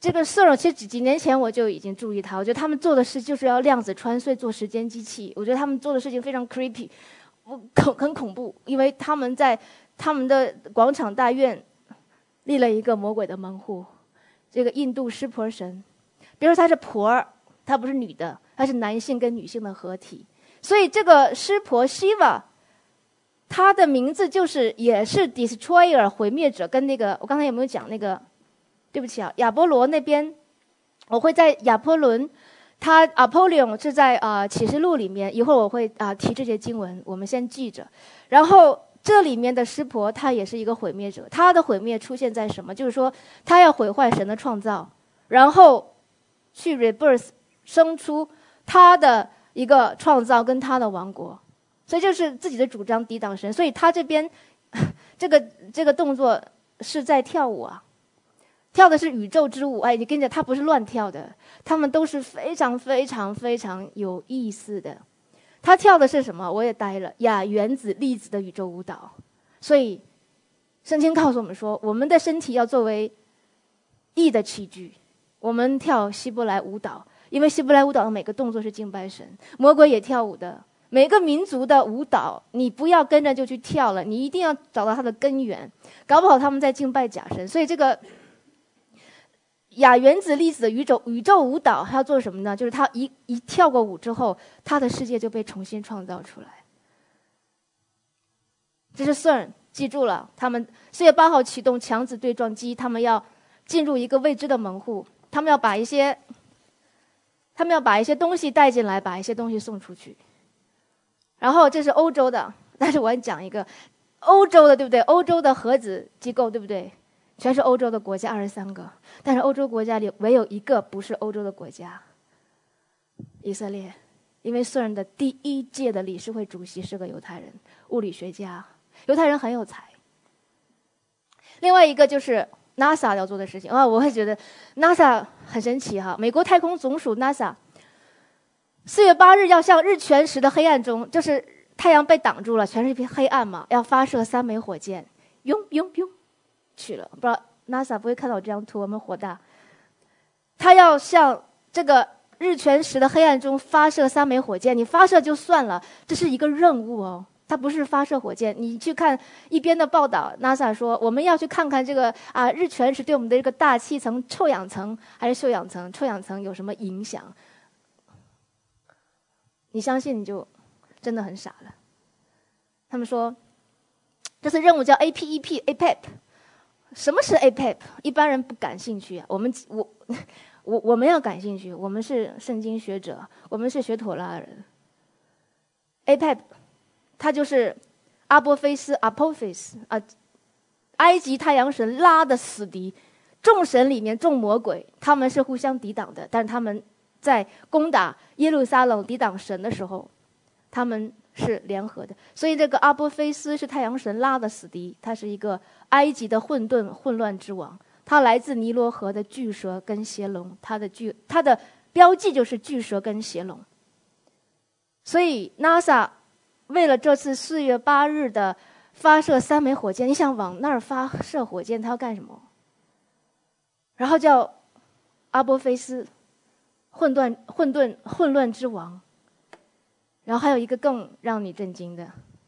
这个 C E R N 其实几几年前我就已经注意他，我觉得他们做的事就是要量子穿隧做时间机器，我觉得他们做的事情非常 creepy， 很很恐怖，因为他们在他们的广场大院立了一个魔鬼的门户，这个印度湿婆神，比如说他是婆儿，他不是女的，他是男性跟女性的合体，所以这个湿婆 Shiva， 他的名字就是也是 destroyer 毁灭者，跟那个我刚才有没有讲那个？对不起啊，亚波罗那边，我会在亚波伦，他 Apollyon 是在啊、呃、启示录里面，一会儿我会啊、呃、提这些经文，我们先记着。然后这里面的湿婆，他也是一个毁灭者，他的毁灭出现在什么？就是说他要毁坏神的创造，然后去 rebirth 生出他的一个创造跟他的王国，所以就是自己的主张抵挡神，所以他这边这个这个动作是在跳舞啊。跳的是宇宙之舞，哎，你跟着他不是乱跳的，他们都是非常非常非常有意思的。他跳的是什么？我也呆了，亚原子粒子的宇宙舞蹈。所以，圣经告诉我们说，我们的身体要作为义的器具。我们跳希伯来舞蹈，因为希伯来舞蹈的每个动作是敬拜神。魔鬼也跳舞的，每个民族的舞蹈，你不要跟着就去跳了，你一定要找到它的根源。搞不好他们在敬拜假神，所以这个。亚原子粒子的宇宙宇宙舞蹈，他要做什么呢？就是他一一跳过舞之后，他的世界就被重新创造出来。这是 C E R N， 记住了，他们四月八号启动强子对撞机，他们要进入一个未知的门户，他们要把一些，他们要把一些东西带进来，把一些东西送出去。然后这是欧洲的，但是我要讲一个欧洲的，对不对？欧洲的核子机构，对不对？全是欧洲的国家，二十三个，但是欧洲国家里唯有一个不是欧洲的国家，以色列，因为 C E R N 的第一届的理事会主席是个犹太人，物理学家，犹太人很有才。另外一个就是 NASA 要做的事情啊，我会觉得 NASA 很神奇哈，美国太空总署 NASA 四月八日要向日全食的黑暗中，就是太阳被挡住了，全是一片黑暗嘛，要发射三枚火箭，拥拥拥。去了，不知道 NASA 不会看到我这张图，我们火大。他要向这个日全食的黑暗中发射三枚火箭，你发射就算了，这是一个任务哦，它不是发射火箭。你去看一边的报道 ，NASA 说我们要去看看这个啊日全食对我们的这个大气层、臭氧层还是臭氧层、臭氧层有什么影响？你相信你就真的很傻了。他们说这次任务叫 A P E P A P E P。什么是 A P E P？ 一般人不感兴趣啊。我们我我我们要感兴趣。我们是圣经学者，我们是学妥拉人。A P E P， 它就是阿波菲斯 （Apophis） 啊，埃及太阳神拉的死敌。众神里面众魔鬼，他们是互相抵挡的，但是他们在攻打耶路撒冷、抵挡神的时候，他们是联合的。所以这个阿波菲斯是太阳神拉的死敌，他是一个埃及的混沌混乱之王，他来自尼罗河的巨蛇跟邪龙，他的巨他的标记就是巨蛇跟邪龙。所以 NASA 为了这次四月八日的发射三枚火箭，你想往那儿发射火箭，他要干什么？然后叫阿波菲斯，混沌混沌混乱之王。然后还有一个更让你震惊的，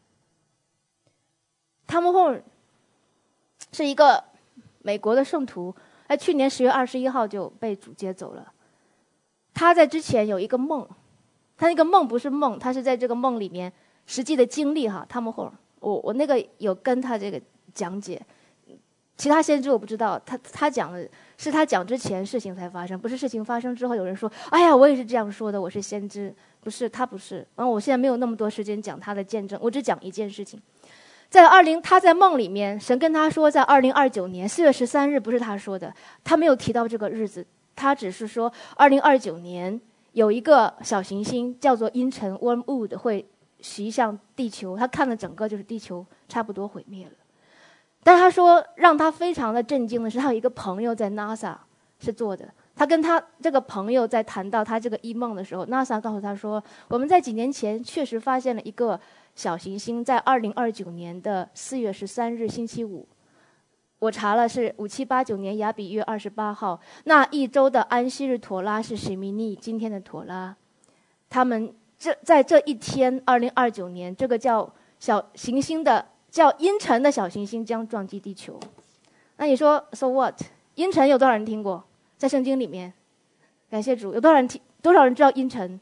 汤姆·霍尔是一个美国的圣徒，在去年十月二十一号就被主接走了。他在之前有一个梦，他那个梦不是梦，他是在这个梦里面实际的经历哈。汤姆·霍尔，我我那个有跟他这个讲解，其他先知我不知道，他他讲的是他讲之前事情才发生，不是事情发生之后有人说，哎呀，我也是这样说的，我是先知。不是，他不是。然后我现在没有那么多时间讲他的见证，我只讲一件事情。在二零，他在梦里面，神跟他说，在二零二九年四月十三日，不是他说的，他没有提到这个日子，他只是说二零二九年有一个小行星叫做阴沉 Wormwood 会袭向地球，他看了整个就是地球差不多毁灭了。但是他说让他非常的震惊的是，他有一个朋友在 NASA 是做的。他跟他这个朋友在谈到他这个异梦的时候 ，NASA 告诉他说，我们在几年前确实发现了一个小行星，在二零二九年的四月十三日星期五我查了是五七八九年亚比月二十八号，那一周的安息日妥拉是史密尼今天的妥拉。他们这在这一天，二零二九年，这个叫小行星的叫阴沉的小行星将撞击地球。那你说 ，so what？ 阴沉有多少人听过？在圣经里面，感谢主，有多少人听？多少人知道阴沉？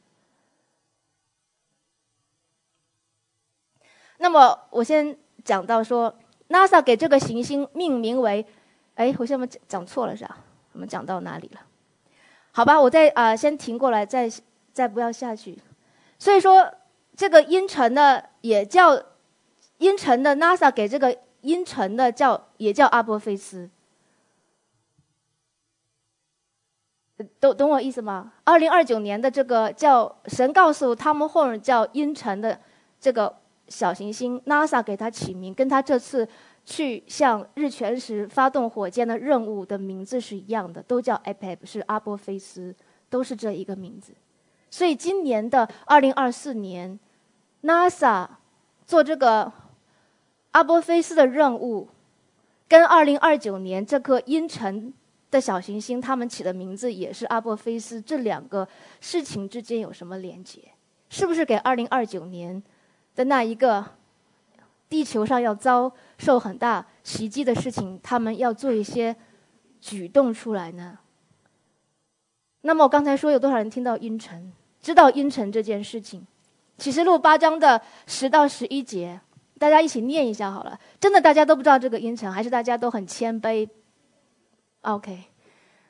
那么我先讲到说 ，NASA 给这个行星命名为，哎，我现在讲错了是吧？我们讲到哪里了？好吧，我再啊、呃、先停过来，再再不要下去。所以说，这个阴沉的也叫阴沉的 NASA 给这个阴沉的叫也叫阿波菲斯。懂懂我意思吗？二零二九年的这个叫神告诉汤姆·霍尔叫阴沉的这个小行星 ，NASA 给它起名，跟它这次去向日全食发动火箭的任务的名字是一样的，都叫 A P E P， 是阿波菲斯，都是这一个名字。所以今年的二零二四年 ，NASA 做这个阿波菲斯的任务，跟二零二九年这颗阴沉的小行星，他们起的名字也是阿波菲斯，这两个事情之间有什么连结？是不是给二零二九年的那一个地球上要遭受很大袭击的事情，他们要做一些举动出来呢？那么我刚才说有多少人听到阴沉，知道阴沉这件事情？启示录八章的十到十一节，大家一起念一下好了。真的大家都不知道这个阴沉，还是大家都很谦卑 ？OK， 呀、yeah. ，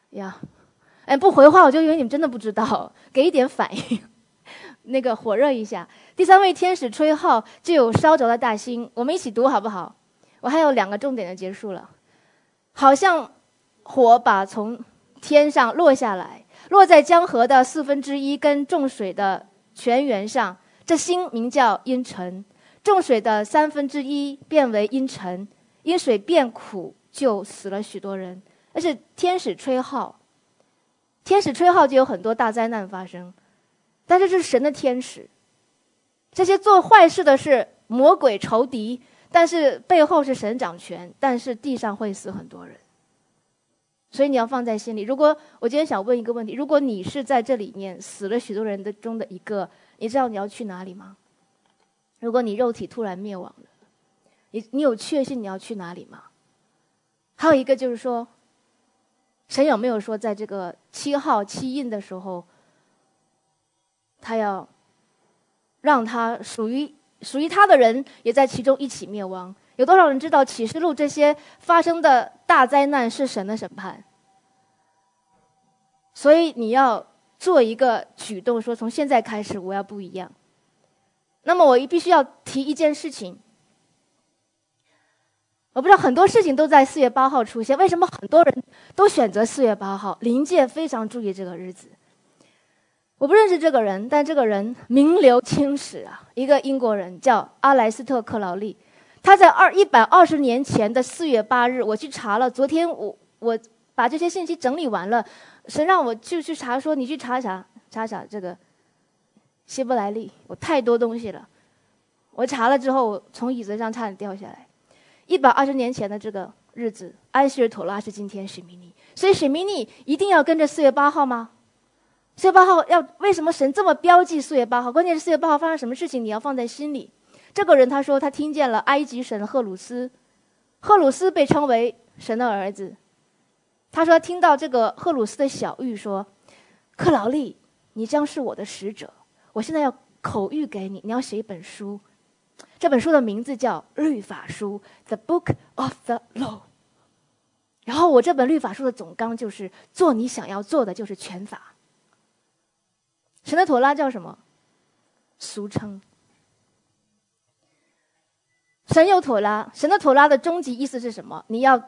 哎，不回话我就以为你们真的不知道，给一点反应，那个火热一下。第三位天使吹号，就有烧着的大星，我们一起读好不好？我还有两个重点就结束了。好像火把从天上落下来，落在江河的四分之一跟众水的泉源上，这星名叫阴沉。众水的三分之一变为阴沉，因水变苦，就死了许多人。但是天使吹号，天使吹号就有很多大灾难发生，但是这是神的天使。这些做坏事的是魔鬼仇敌，但是背后是神掌权，但是地上会死很多人。所以你要放在心里。如果我今天想问一个问题，如果你是在这里面死了许多人的中的一个，你知道你要去哪里吗？如果你肉体突然灭亡了，你你有确信你要去哪里吗？还有一个就是说，神有没有说在这个七号七印的时候，他要让他属于属于他的人也在其中一起灭亡？有多少人知道启示录这些发生的大灾难是神的审判？所以你要做一个举动，说从现在开始我要不一样。那么我必须要提一件事情，我不知道很多事情都在四月八号出现，为什么很多人都选择四月八号？灵界非常注意这个日子。我不认识这个人，但这个人名留青史啊，一个英国人叫阿莱斯特·克劳利。他在二一百二十年前的四月八日，我去查了。昨天我我把这些信息整理完了，神让我就去查说，你去查查查查这个希伯来历，有太多东西了。我查了之后，我从椅子上差点掉下来。一百二十年前的这个日子，安息日妥拉是今天史密尼，所以史密尼一定要跟着四月八号吗？四月八号要为什么神这么标记四月八号？关键是四月八号发生什么事情，你要放在心里。这个人他说他听见了埃及神赫鲁斯，赫鲁斯被称为神的儿子。他说听到这个赫鲁斯的小谕说，克劳利，你将是我的使者，我现在要口谕给你，你要写一本书，这本书的名字叫律法书 The Book of the Law。 然后我这本律法书的总纲就是做你想要做的，就是全法。神的妥拉叫什么？俗称。神有妥拉，神的妥拉的终极意思是什么？你要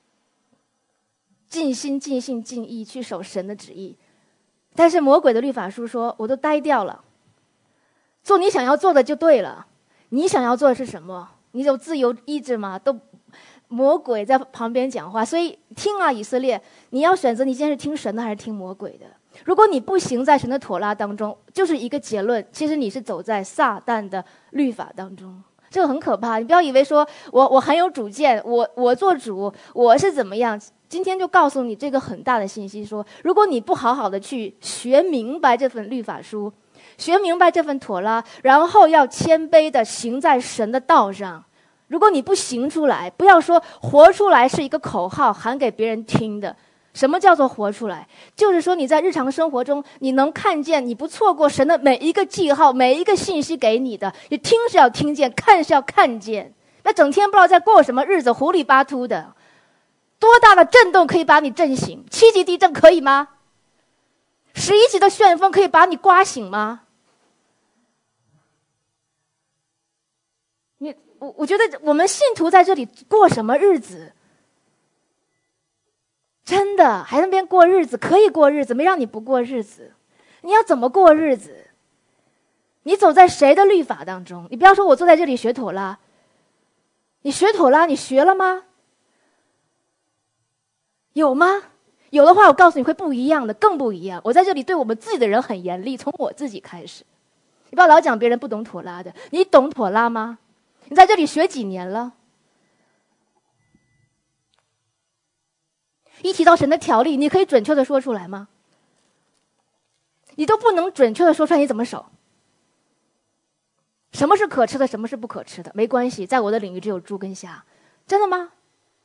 尽心尽性尽意去守神的旨意。但是魔鬼的律法书说，我都呆掉了，做你想要做的就对了。你想要做的是什么？你有自由意志吗？都魔鬼在旁边讲话。所以听啊，以色列，你要选择你今天是听神的还是听魔鬼的。如果你不行在神的妥拉当中，就是一个结论，其实你是走在撒旦的律法当中。 这个很可怕。你不要以为说我我很有主见，我我做主，我是怎么样。今天就告诉你这个很大的信息说，如果你不好好的去学明白这份律法书，学明白这份妥拉，然后要谦卑的行在神的道上。如果你不行出来，不要说活出来是一个口号喊给别人听的。什么叫做活出来？就是说你在日常生活中，你能看见，你不错过神的每一个记号，每一个信息给你的。你听是要听见，看是要看见。那整天不知道在过什么日子，糊里巴涂的。多大的震动可以把你震醒？七级地震可以吗？十一级的旋风可以把你刮醒吗？你我我觉得我们信徒在这里过什么日子？真的还在那边过日子，可以过日子，没让你不过日子。你要怎么过日子？你走在谁的律法当中？你不要说我坐在这里学妥拉，你学妥拉，你学了吗？有吗？有的话，我告诉你会不一样的，更不一样。我在这里对我们自己的人很严厉，从我自己开始。你不要老讲别人不懂妥拉的，你懂妥拉吗？你在这里学几年了？一提到神的条例，你可以准确的说出来吗？你都不能准确的说出来，你怎么守？什么是可吃的，什么是不可吃的？没关系，在我的领域只有猪跟虾。真的吗？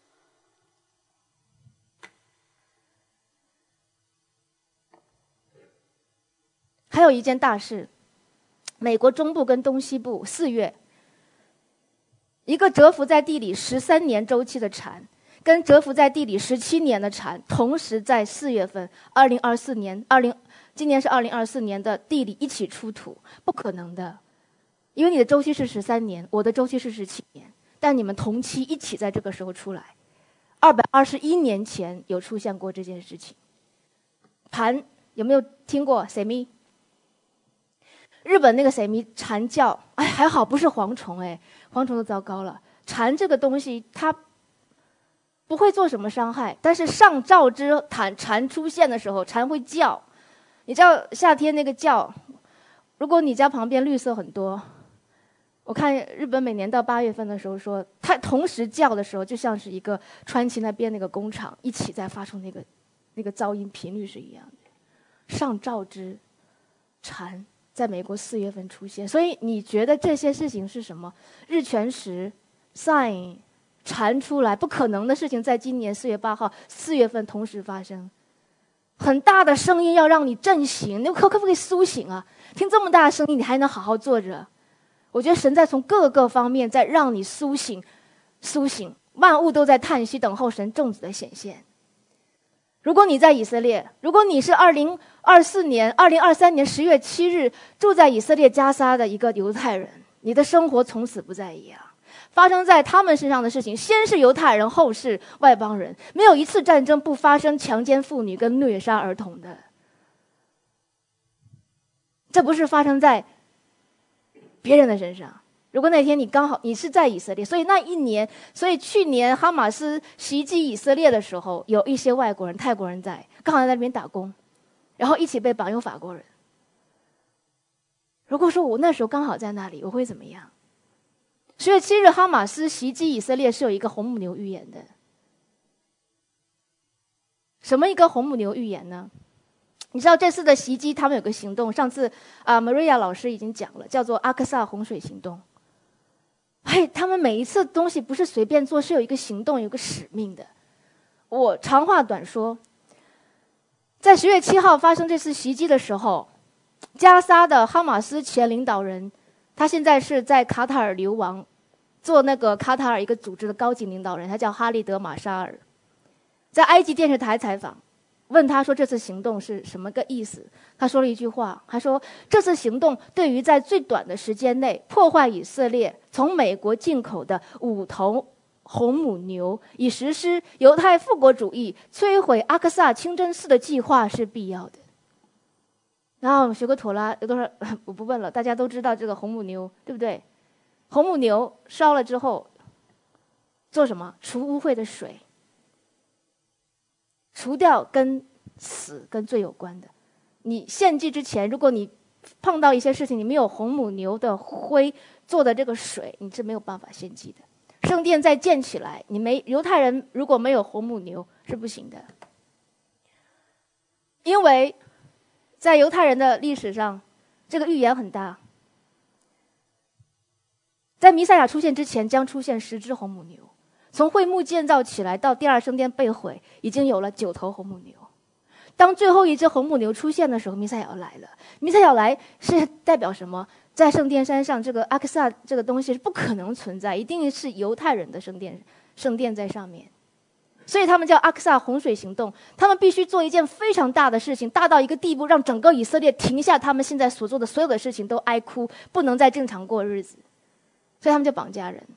还有一件大事，美国中部跟东西部四月，一个蛰伏在地里十三年周期的蝉，跟蛰伏在地里十七年的蝉，同时在四月份，二零二四年，二零今年是二零二四年的地里一起出土，不可能的，因为你的周期是十三年，我的周期是十七年，但你们同期一起在这个时候出来，二百二十一年前有出现过这件事情。蝉有没有听过 semi？日本那个 semi 蝉叫，哎，还好不是蝗虫，哎，蝗虫都糟糕了。蝉这个东西，它不会做什么伤害，但是上兆之蝉蝉出现的时候，蝉会叫。你知道夏天那个叫，如果你家旁边绿色很多，我看日本每年到八月份的时候说，它同时叫的时候，就像是一个川崎那边那个工厂一起在发出那个那个噪音频率是一样的。上兆之蝉在美国四月份出现，所以你觉得这些事情是什么？日全食 sign 蝉出来，不可能的事情，在今年四月八号四月份同时发生。很大的声音要让你震醒，你可可不可以苏醒啊？听这么大的声音，你还能好好坐着？我觉得神在从各个方面在让你苏醒，苏醒，万物都在叹息，等候神众子的显现。如果你在以色列，如果你是二零二四年、二零二三年十月七日住在以色列加沙的一个犹太人，你的生活从此不再一样。发生在他们身上的事情，先是犹太人，后是外邦人，没有一次战争不发生强奸妇女跟虐杀儿童的。这不是发生在别人的身上。如果那天你刚好你是在以色列，所以那一年，所以去年哈马斯袭击以色列的时候，有一些外国人、泰国人在，刚好在那边打工，然后一起被绑，有法国人。如果说我那时候刚好在那里，我会怎么样？十月七日，哈马斯袭击以色列是有一个红母牛预言的。什么一个红母牛预言呢？你知道这次的袭击，他们有个行动，上次啊 Maria 老师已经讲了，叫做阿克萨洪水行动。嘿，他们每一次东西不是随便做，是有一个行动，有个使命的。我长话短说，在十月七号发生这次袭击的时候，加沙的哈马斯前领导人，他现在是在卡塔尔流亡，做那个卡塔尔一个组织的高级领导人，他叫哈利德·马沙尔，在埃及电视台采访，问他说这次行动是什么个意思？他说了一句话，他说这次行动对于在最短的时间内破坏以色列从美国进口的五头红母牛，以实施犹太复国主义、摧毁阿克萨清真寺的计划是必要的。然后我们学过妥拉，有多少我不问了，大家都知道这个红母牛，对不对？红母牛烧了之后做什么？除污秽的水，除掉跟死跟罪有关的。你献祭之前，如果你碰到一些事情，你没有红母牛的灰做的这个水，你是没有办法献祭的。圣殿再建起来，你没犹太人如果没有红母牛是不行的，因为在犹太人的历史上，这个预言很大。在弥赛亚出现之前，将出现十只红母牛。从会幕建造起来到第二圣殿被毁，已经有了九头红母牛。当最后一只红母牛出现的时候，弥赛亚来了。弥赛亚来是代表什么？在圣殿山上，这个阿克萨这个东西是不可能存在，一定是犹太人的圣殿，圣殿在上面。所以他们叫阿克萨洪水行动，他们必须做一件非常大的事情，大到一个地步，让整个以色列停下他们现在所做的所有的事情，都哀哭，不能再正常过日子。所以他们就绑架人。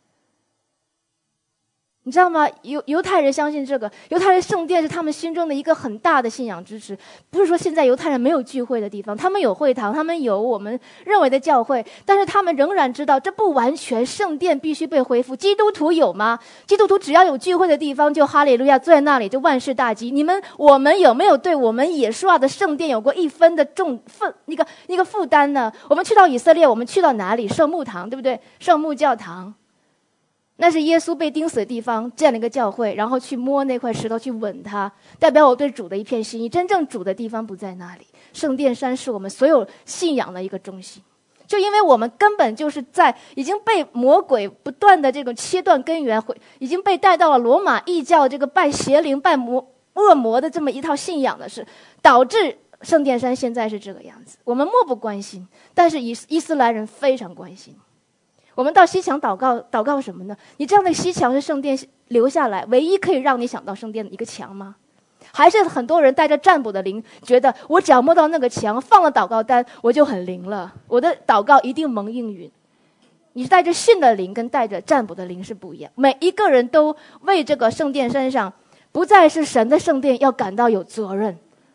你知道吗？犹犹太人相信这个，犹太人圣殿是他们心中的一个很大的信仰支持。不是说现在犹太人没有聚会的地方，他们有会堂，他们有我们认为的教会，但是他们仍然知道这不完全，圣殿必须被恢复。基督徒有吗？基督徒只要有聚会的地方，就哈利路亚，坐在那里就万事大吉。你们我们有没有对我们耶稣的圣殿有过一分的重分一个一个负担呢？我们去到以色列，我们去到哪里？圣牧堂，对不对？圣牧教堂。那是耶稣被钉死的地方，建了一个教会，然后去摸那块石头，去吻它，代表我对主的一片心意。真正主的地方不在那里，圣殿山是我们所有信仰的一个中心。就因为我们根本就是在已经被魔鬼不断的这种切断根源，已经被带到了罗马异教这个拜邪灵、拜魔恶魔的这么一套信仰的事，导致圣殿山现在是这个样子。我们漠不关心，但是伊伊斯兰人非常关心。我们到西墙祷告，祷告什么呢？你这样的西墙是圣殿留下来唯一可以让你想到圣殿的一个墙吗？还是很多人带着占卜的灵，觉得我只要摸到那个墙，放了祷告单，我就很灵了，我的祷告一定蒙应允。你是带着信的灵跟带着占卜的灵是不一样。每一个人都为这个圣殿山上不再是神的圣殿要感到有责任。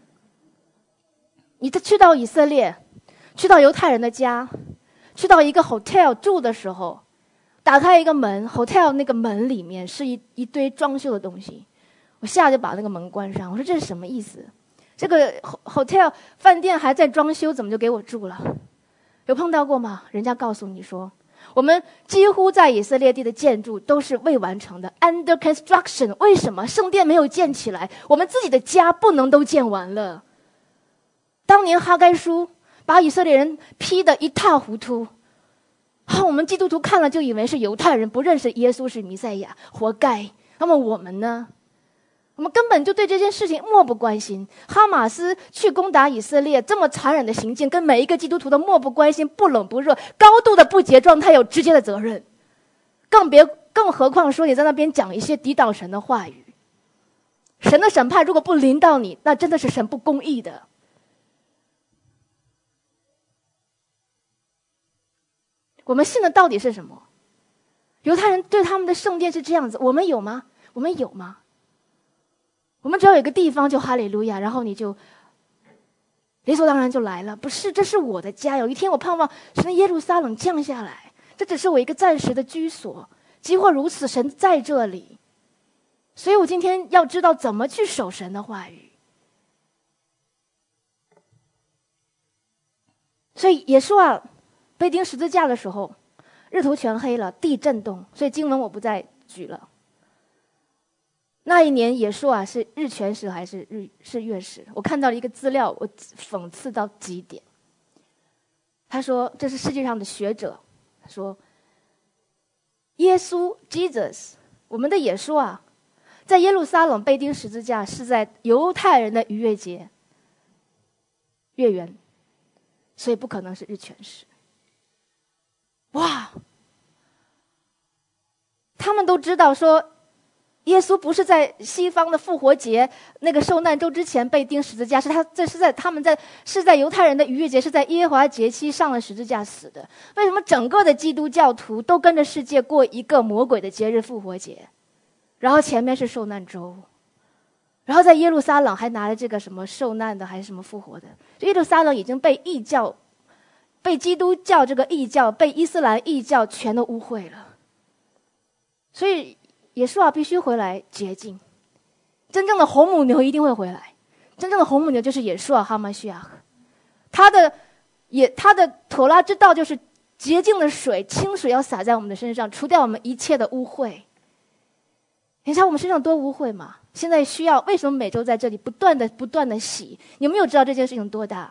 你去到以色列，去到犹太人的家，去到一个 hotel 住的时候，打开一个门 ，hotel 那个门里面是一一堆装修的东西，我下就把那个门关上。我说这是什么意思？这个 hotel 饭店还在装修，怎么就给我住了？有碰到过吗？人家告诉你说，我们几乎在以色列地的建筑都是未完成的 ，under construction。为什么？圣殿没有建起来，我们自己的家不能都建完了。当年哈该书把以色列人批得一塌糊涂，啊，我们基督徒看了就以为是犹太人不认识耶稣是弥赛亚，活该。那么我们呢？我们根本就对这件事情漠不关心。哈马斯去攻打以色列，这么残忍的行径，跟每一个基督徒的漠不关心、不冷不热、高度的不洁状态有直接的责任。更别，更何况说你在那边讲一些抵挡神的话语。神的审判如果不临到你，那真的是神不公义的。我们信的到底是什么？犹太人对他们的圣殿是这样子，我们有吗？我们有吗？我们只要有一个地方就哈利路亚，然后你就理所当然就来了。不是，这是我的家。有一天我盼望神的耶路撒冷降下来，这只是我一个暂时的居所。即或如此，神在这里。所以我今天要知道怎么去守神的话语。所以耶稣啊被钉十字架的时候，日头全黑了，地震动，所以经文我不再举了。那一年耶稣啊是日全食还是日是月食？我看到了一个资料，我讽刺到极点。他说这是世界上的学者说，耶稣 Jesus 我们的耶稣啊，在耶路撒冷被钉十字架是在犹太人的逾越节月圆，所以不可能是日全食。哇！他们都知道说，耶稣不是在西方的复活节那个受难周之前被钉十字架，是他这是在他们在是在犹太人的逾越节，是在耶和华节期上了十字架死的。为什么整个的基督教徒都跟着世界过一个魔鬼的节日复活节？然后前面是受难周，然后在耶路撒冷还拿了这个什么受难的还是什么复活的？耶路撒冷已经被异教、被基督教这个异教、被伊斯兰异教全都污秽了。所以耶稣啊必须回来洁净。真正的红母牛一定会回来，真正的红母牛就是耶稣啊哈马西亚，他的也他的妥拉之道就是洁净的水，清水要洒在我们的身上，除掉我们一切的污秽。你知道我们身上多污秽吗？现在需要为什么每周在这里不断的不断的洗？你有没有知道这件事情多大？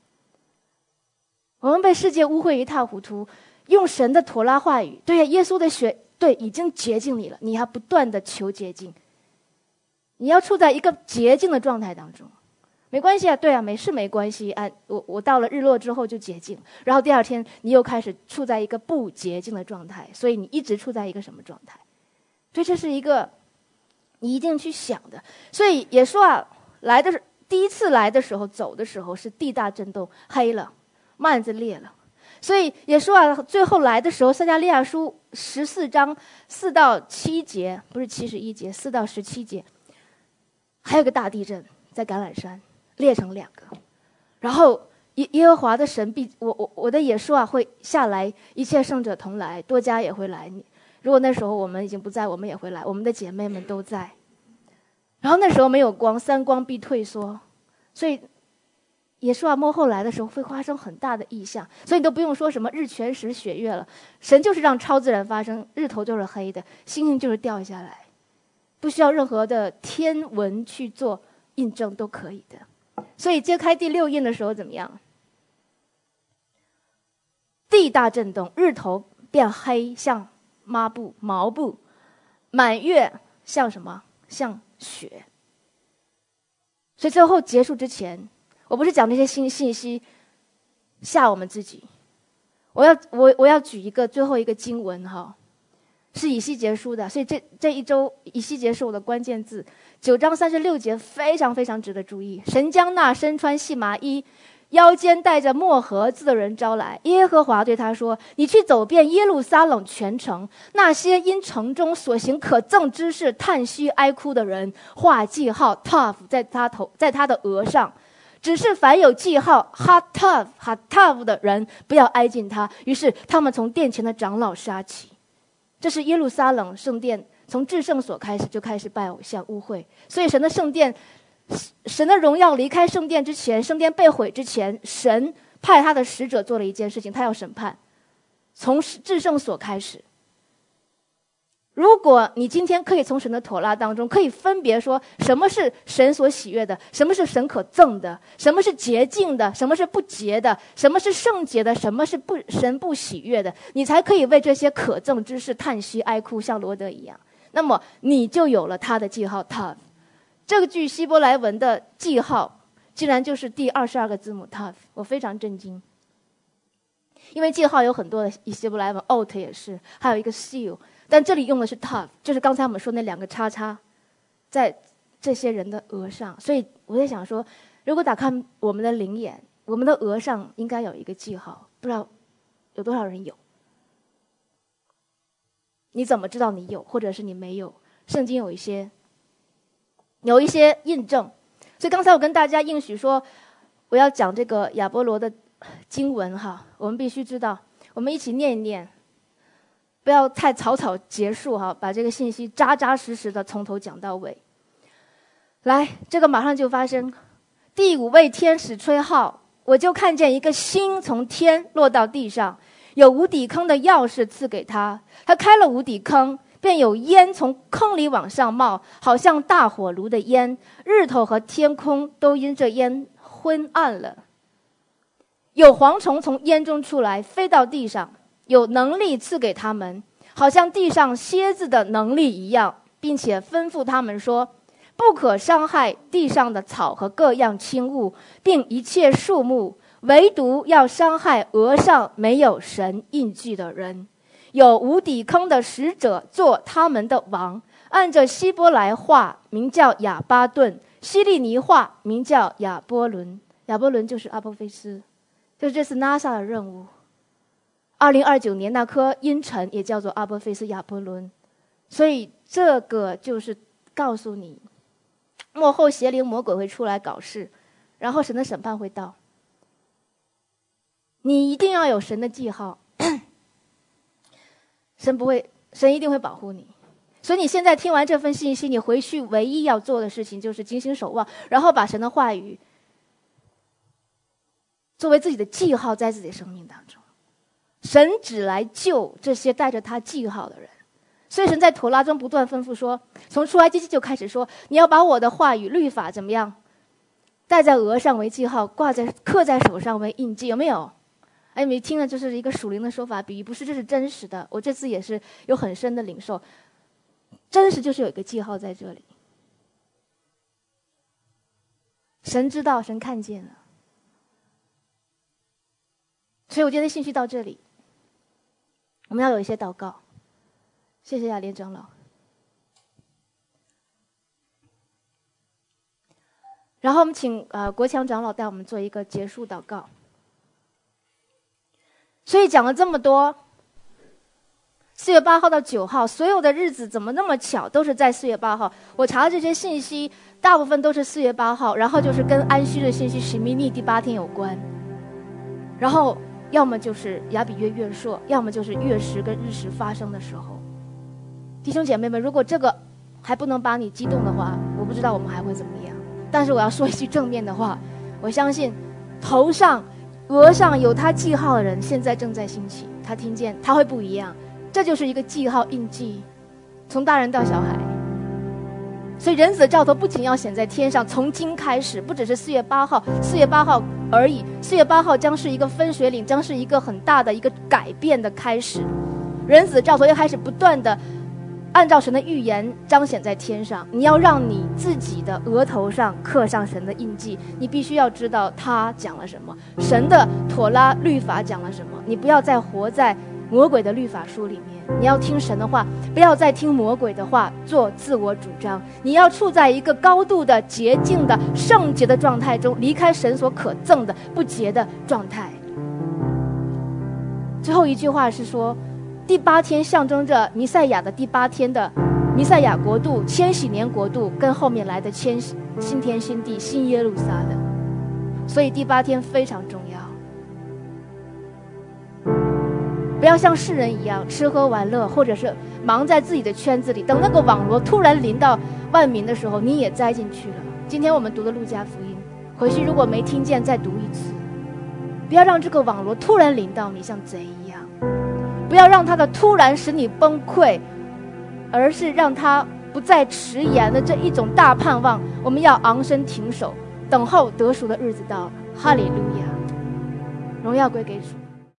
我们被世界污秽一塌糊涂，用神的妥拉话语，对呀，耶稣的血，对，已经洁净你了，你还不断的求洁净，你要处在一个洁净的状态当中。没关系啊，对啊，没事没关系啊，我我到了日落之后就洁净，然后第二天你又开始处在一个不洁净的状态，所以你一直处在一个什么状态？所以这是一个你一定去想的。所以也说啊，来的第一次来的时候，走的时候是地大震动，黑了，幔子裂了。所以也说啊，最后来的时候，撒迦利亚书十四章四到七节，不是七十一节，四到十七节，还有个大地震在橄榄山。裂成两个，然后耶耶和华的神必我我我的也说啊会下来，一切圣者同来，多加也会来。如果那时候我们已经不在，我们也会来，我们的姐妹们都在。然后那时候没有光，三光必退缩，所以也说啊末后来的时候会发生很大的异象，所以你都不用说什么日全食血月了，神就是让超自然发生，日头就是黑的，星星就是掉下来，不需要任何的天文去做印证都可以的。所以揭开第六印的时候怎么样？地大震动，日头变黑，像抹布毛布，满月像什么？像雪。所以最后结束之前，我不是讲那些新信息吓我们自己，我要我我要举一个最后一个经文哈，是以西结书的，所以这这一周以西结是我的关键字。九章三十六节非常非常值得注意。神将那身穿细麻衣，腰间带着墨盒子的人招来，耶和华对他说：你去走遍耶路撒冷全城，那些因城中所行可憎之事叹息哀哭的人，画记号 tav 在他头在他的额上，只是凡有记号 hatav hatav 的人不要挨近他。于是他们从殿前的长老杀起。这是耶路撒冷圣殿从至圣所开始就开始拜偶像污秽，所以神的圣殿，神的荣耀离开圣殿之前，圣殿被毁之前，神派他的使者做了一件事情，他要审判，从至圣所开始。如果你今天可以从神的妥拉当中可以分别说什么是神所喜悦的，什么是神可憎的，什么是洁净的，什么是不洁的，什么是圣洁的，什么是不神不喜悦的，你才可以为这些可憎之事叹息哀哭，像罗德一样。那么你就有了他的记号 tav。 这个句希伯来文的记号竟然就是第二十二个字母 tav， 我非常震惊。因为记号有很多的希伯来文 ot 也是，还有一个 seal， 但这里用的是 tav， 就是刚才我们说那两个叉叉在这些人的额上。所以我在想说，如果打开我们的灵眼，我们的额上应该有一个记号，不知道有多少人有。你怎么知道你有，或者是你没有？圣经有一些有一些印证。所以刚才我跟大家应许说我要讲这个亚波罗的经文哈，我们必须知道，我们一起念一念，不要太草草结束哈，把这个信息扎扎实实的从头讲到尾。来，这个马上就发生。第五位天使吹号，我就看见一个星从天落到地上，有无底坑的钥匙赐给他，他开了无底坑，便有烟从坑里往上冒，好像大火炉的烟，日头和天空都因这烟昏暗了。有蝗虫从烟中出来，飞到地上，有能力赐给他们，好像地上蝎子的能力一样，并且吩咐他们说，不可伤害地上的草和各样轻物，并一切树木，唯独要伤害额上没有神印记的人。有无底坑的使者做他们的王，按着希伯来话名叫亚巴顿，希利尼话名叫亚波伦。亚波伦就是阿波菲斯，就是这次 NASA 的任务。二零二九年那颗阴沉也叫做阿波菲斯亚波伦。所以这个就是告诉你，末后邪灵魔鬼会出来搞事，然后神的审判会到。你一定要有神的记号，神不会，神一定会保护你。所以你现在听完这份信息，你回去唯一要做的事情就是警醒守望，然后把神的话语作为自己的记号在自己的生命当中。神只来救这些带着他记号的人。所以神在妥拉中不断吩咐说，从出埃及记就开始说，你要把我的话语律法怎么样戴在额上为记号，挂在刻在手上为印记，有没有？哎，你听了就是一个属灵的说法比喻，不是，这是真实的。我这次也是有很深的领受，真实就是有一个记号在这里。神知道，神看见了。所以我今天的信息到这里，我们要有一些祷告。谢谢亚莲长老。然后我们请呃国强长老带我们做一个结束祷告。所以讲了这么多，四月八号到九号，所有的日子怎么那么巧，都是在四月八号。我查的这些信息，大部分都是四月八号，然后就是跟安息日信息史密密第八天有关，然后要么就是亚比约月朔，要么就是月食跟日食发生的时候。弟兄姐妹们，如果这个还不能把你激动的话，我不知道我们还会怎么样。但是我要说一句正面的话，我相信头上额上有他记号的人现在正在兴起，他听见他会不一样，这就是一个记号印记，从大人到小孩。所以人子的兆头不仅要显在天上，从今开始不只是四月八号四月八号而已，四月八号将是一个分水岭，将是一个很大的一个改变的开始。人子的兆头要开始不断的按照神的预言彰显在天上。你要让你自己的额头上刻上神的印记，你必须要知道他讲了什么，神的妥拉律法讲了什么。你不要再活在魔鬼的律法书里面，你要听神的话，不要再听魔鬼的话做自我主张。你要处在一个高度的洁净的圣洁的状态中，离开神所可憎的不洁的状态。最后一句话是说，第八天象征着弥赛亚的第八天的弥赛亚国度，千禧年国度跟后面来的千新天新地新耶路撒冷，所以第八天非常重要。不要像世人一样吃喝玩乐，或者是忙在自己的圈子里，等那个网罗突然临到万民的时候，你也栽进去了。今天我们读的路加福音，回去如果没听见再读一次。不要让这个网罗突然临到你，像贼一样。不要让他的突然使你崩溃，而是让他不再迟延的这一种大盼望。我们要昂身挺手，等候得赎的日子到了。哈利路亚，荣耀归给主。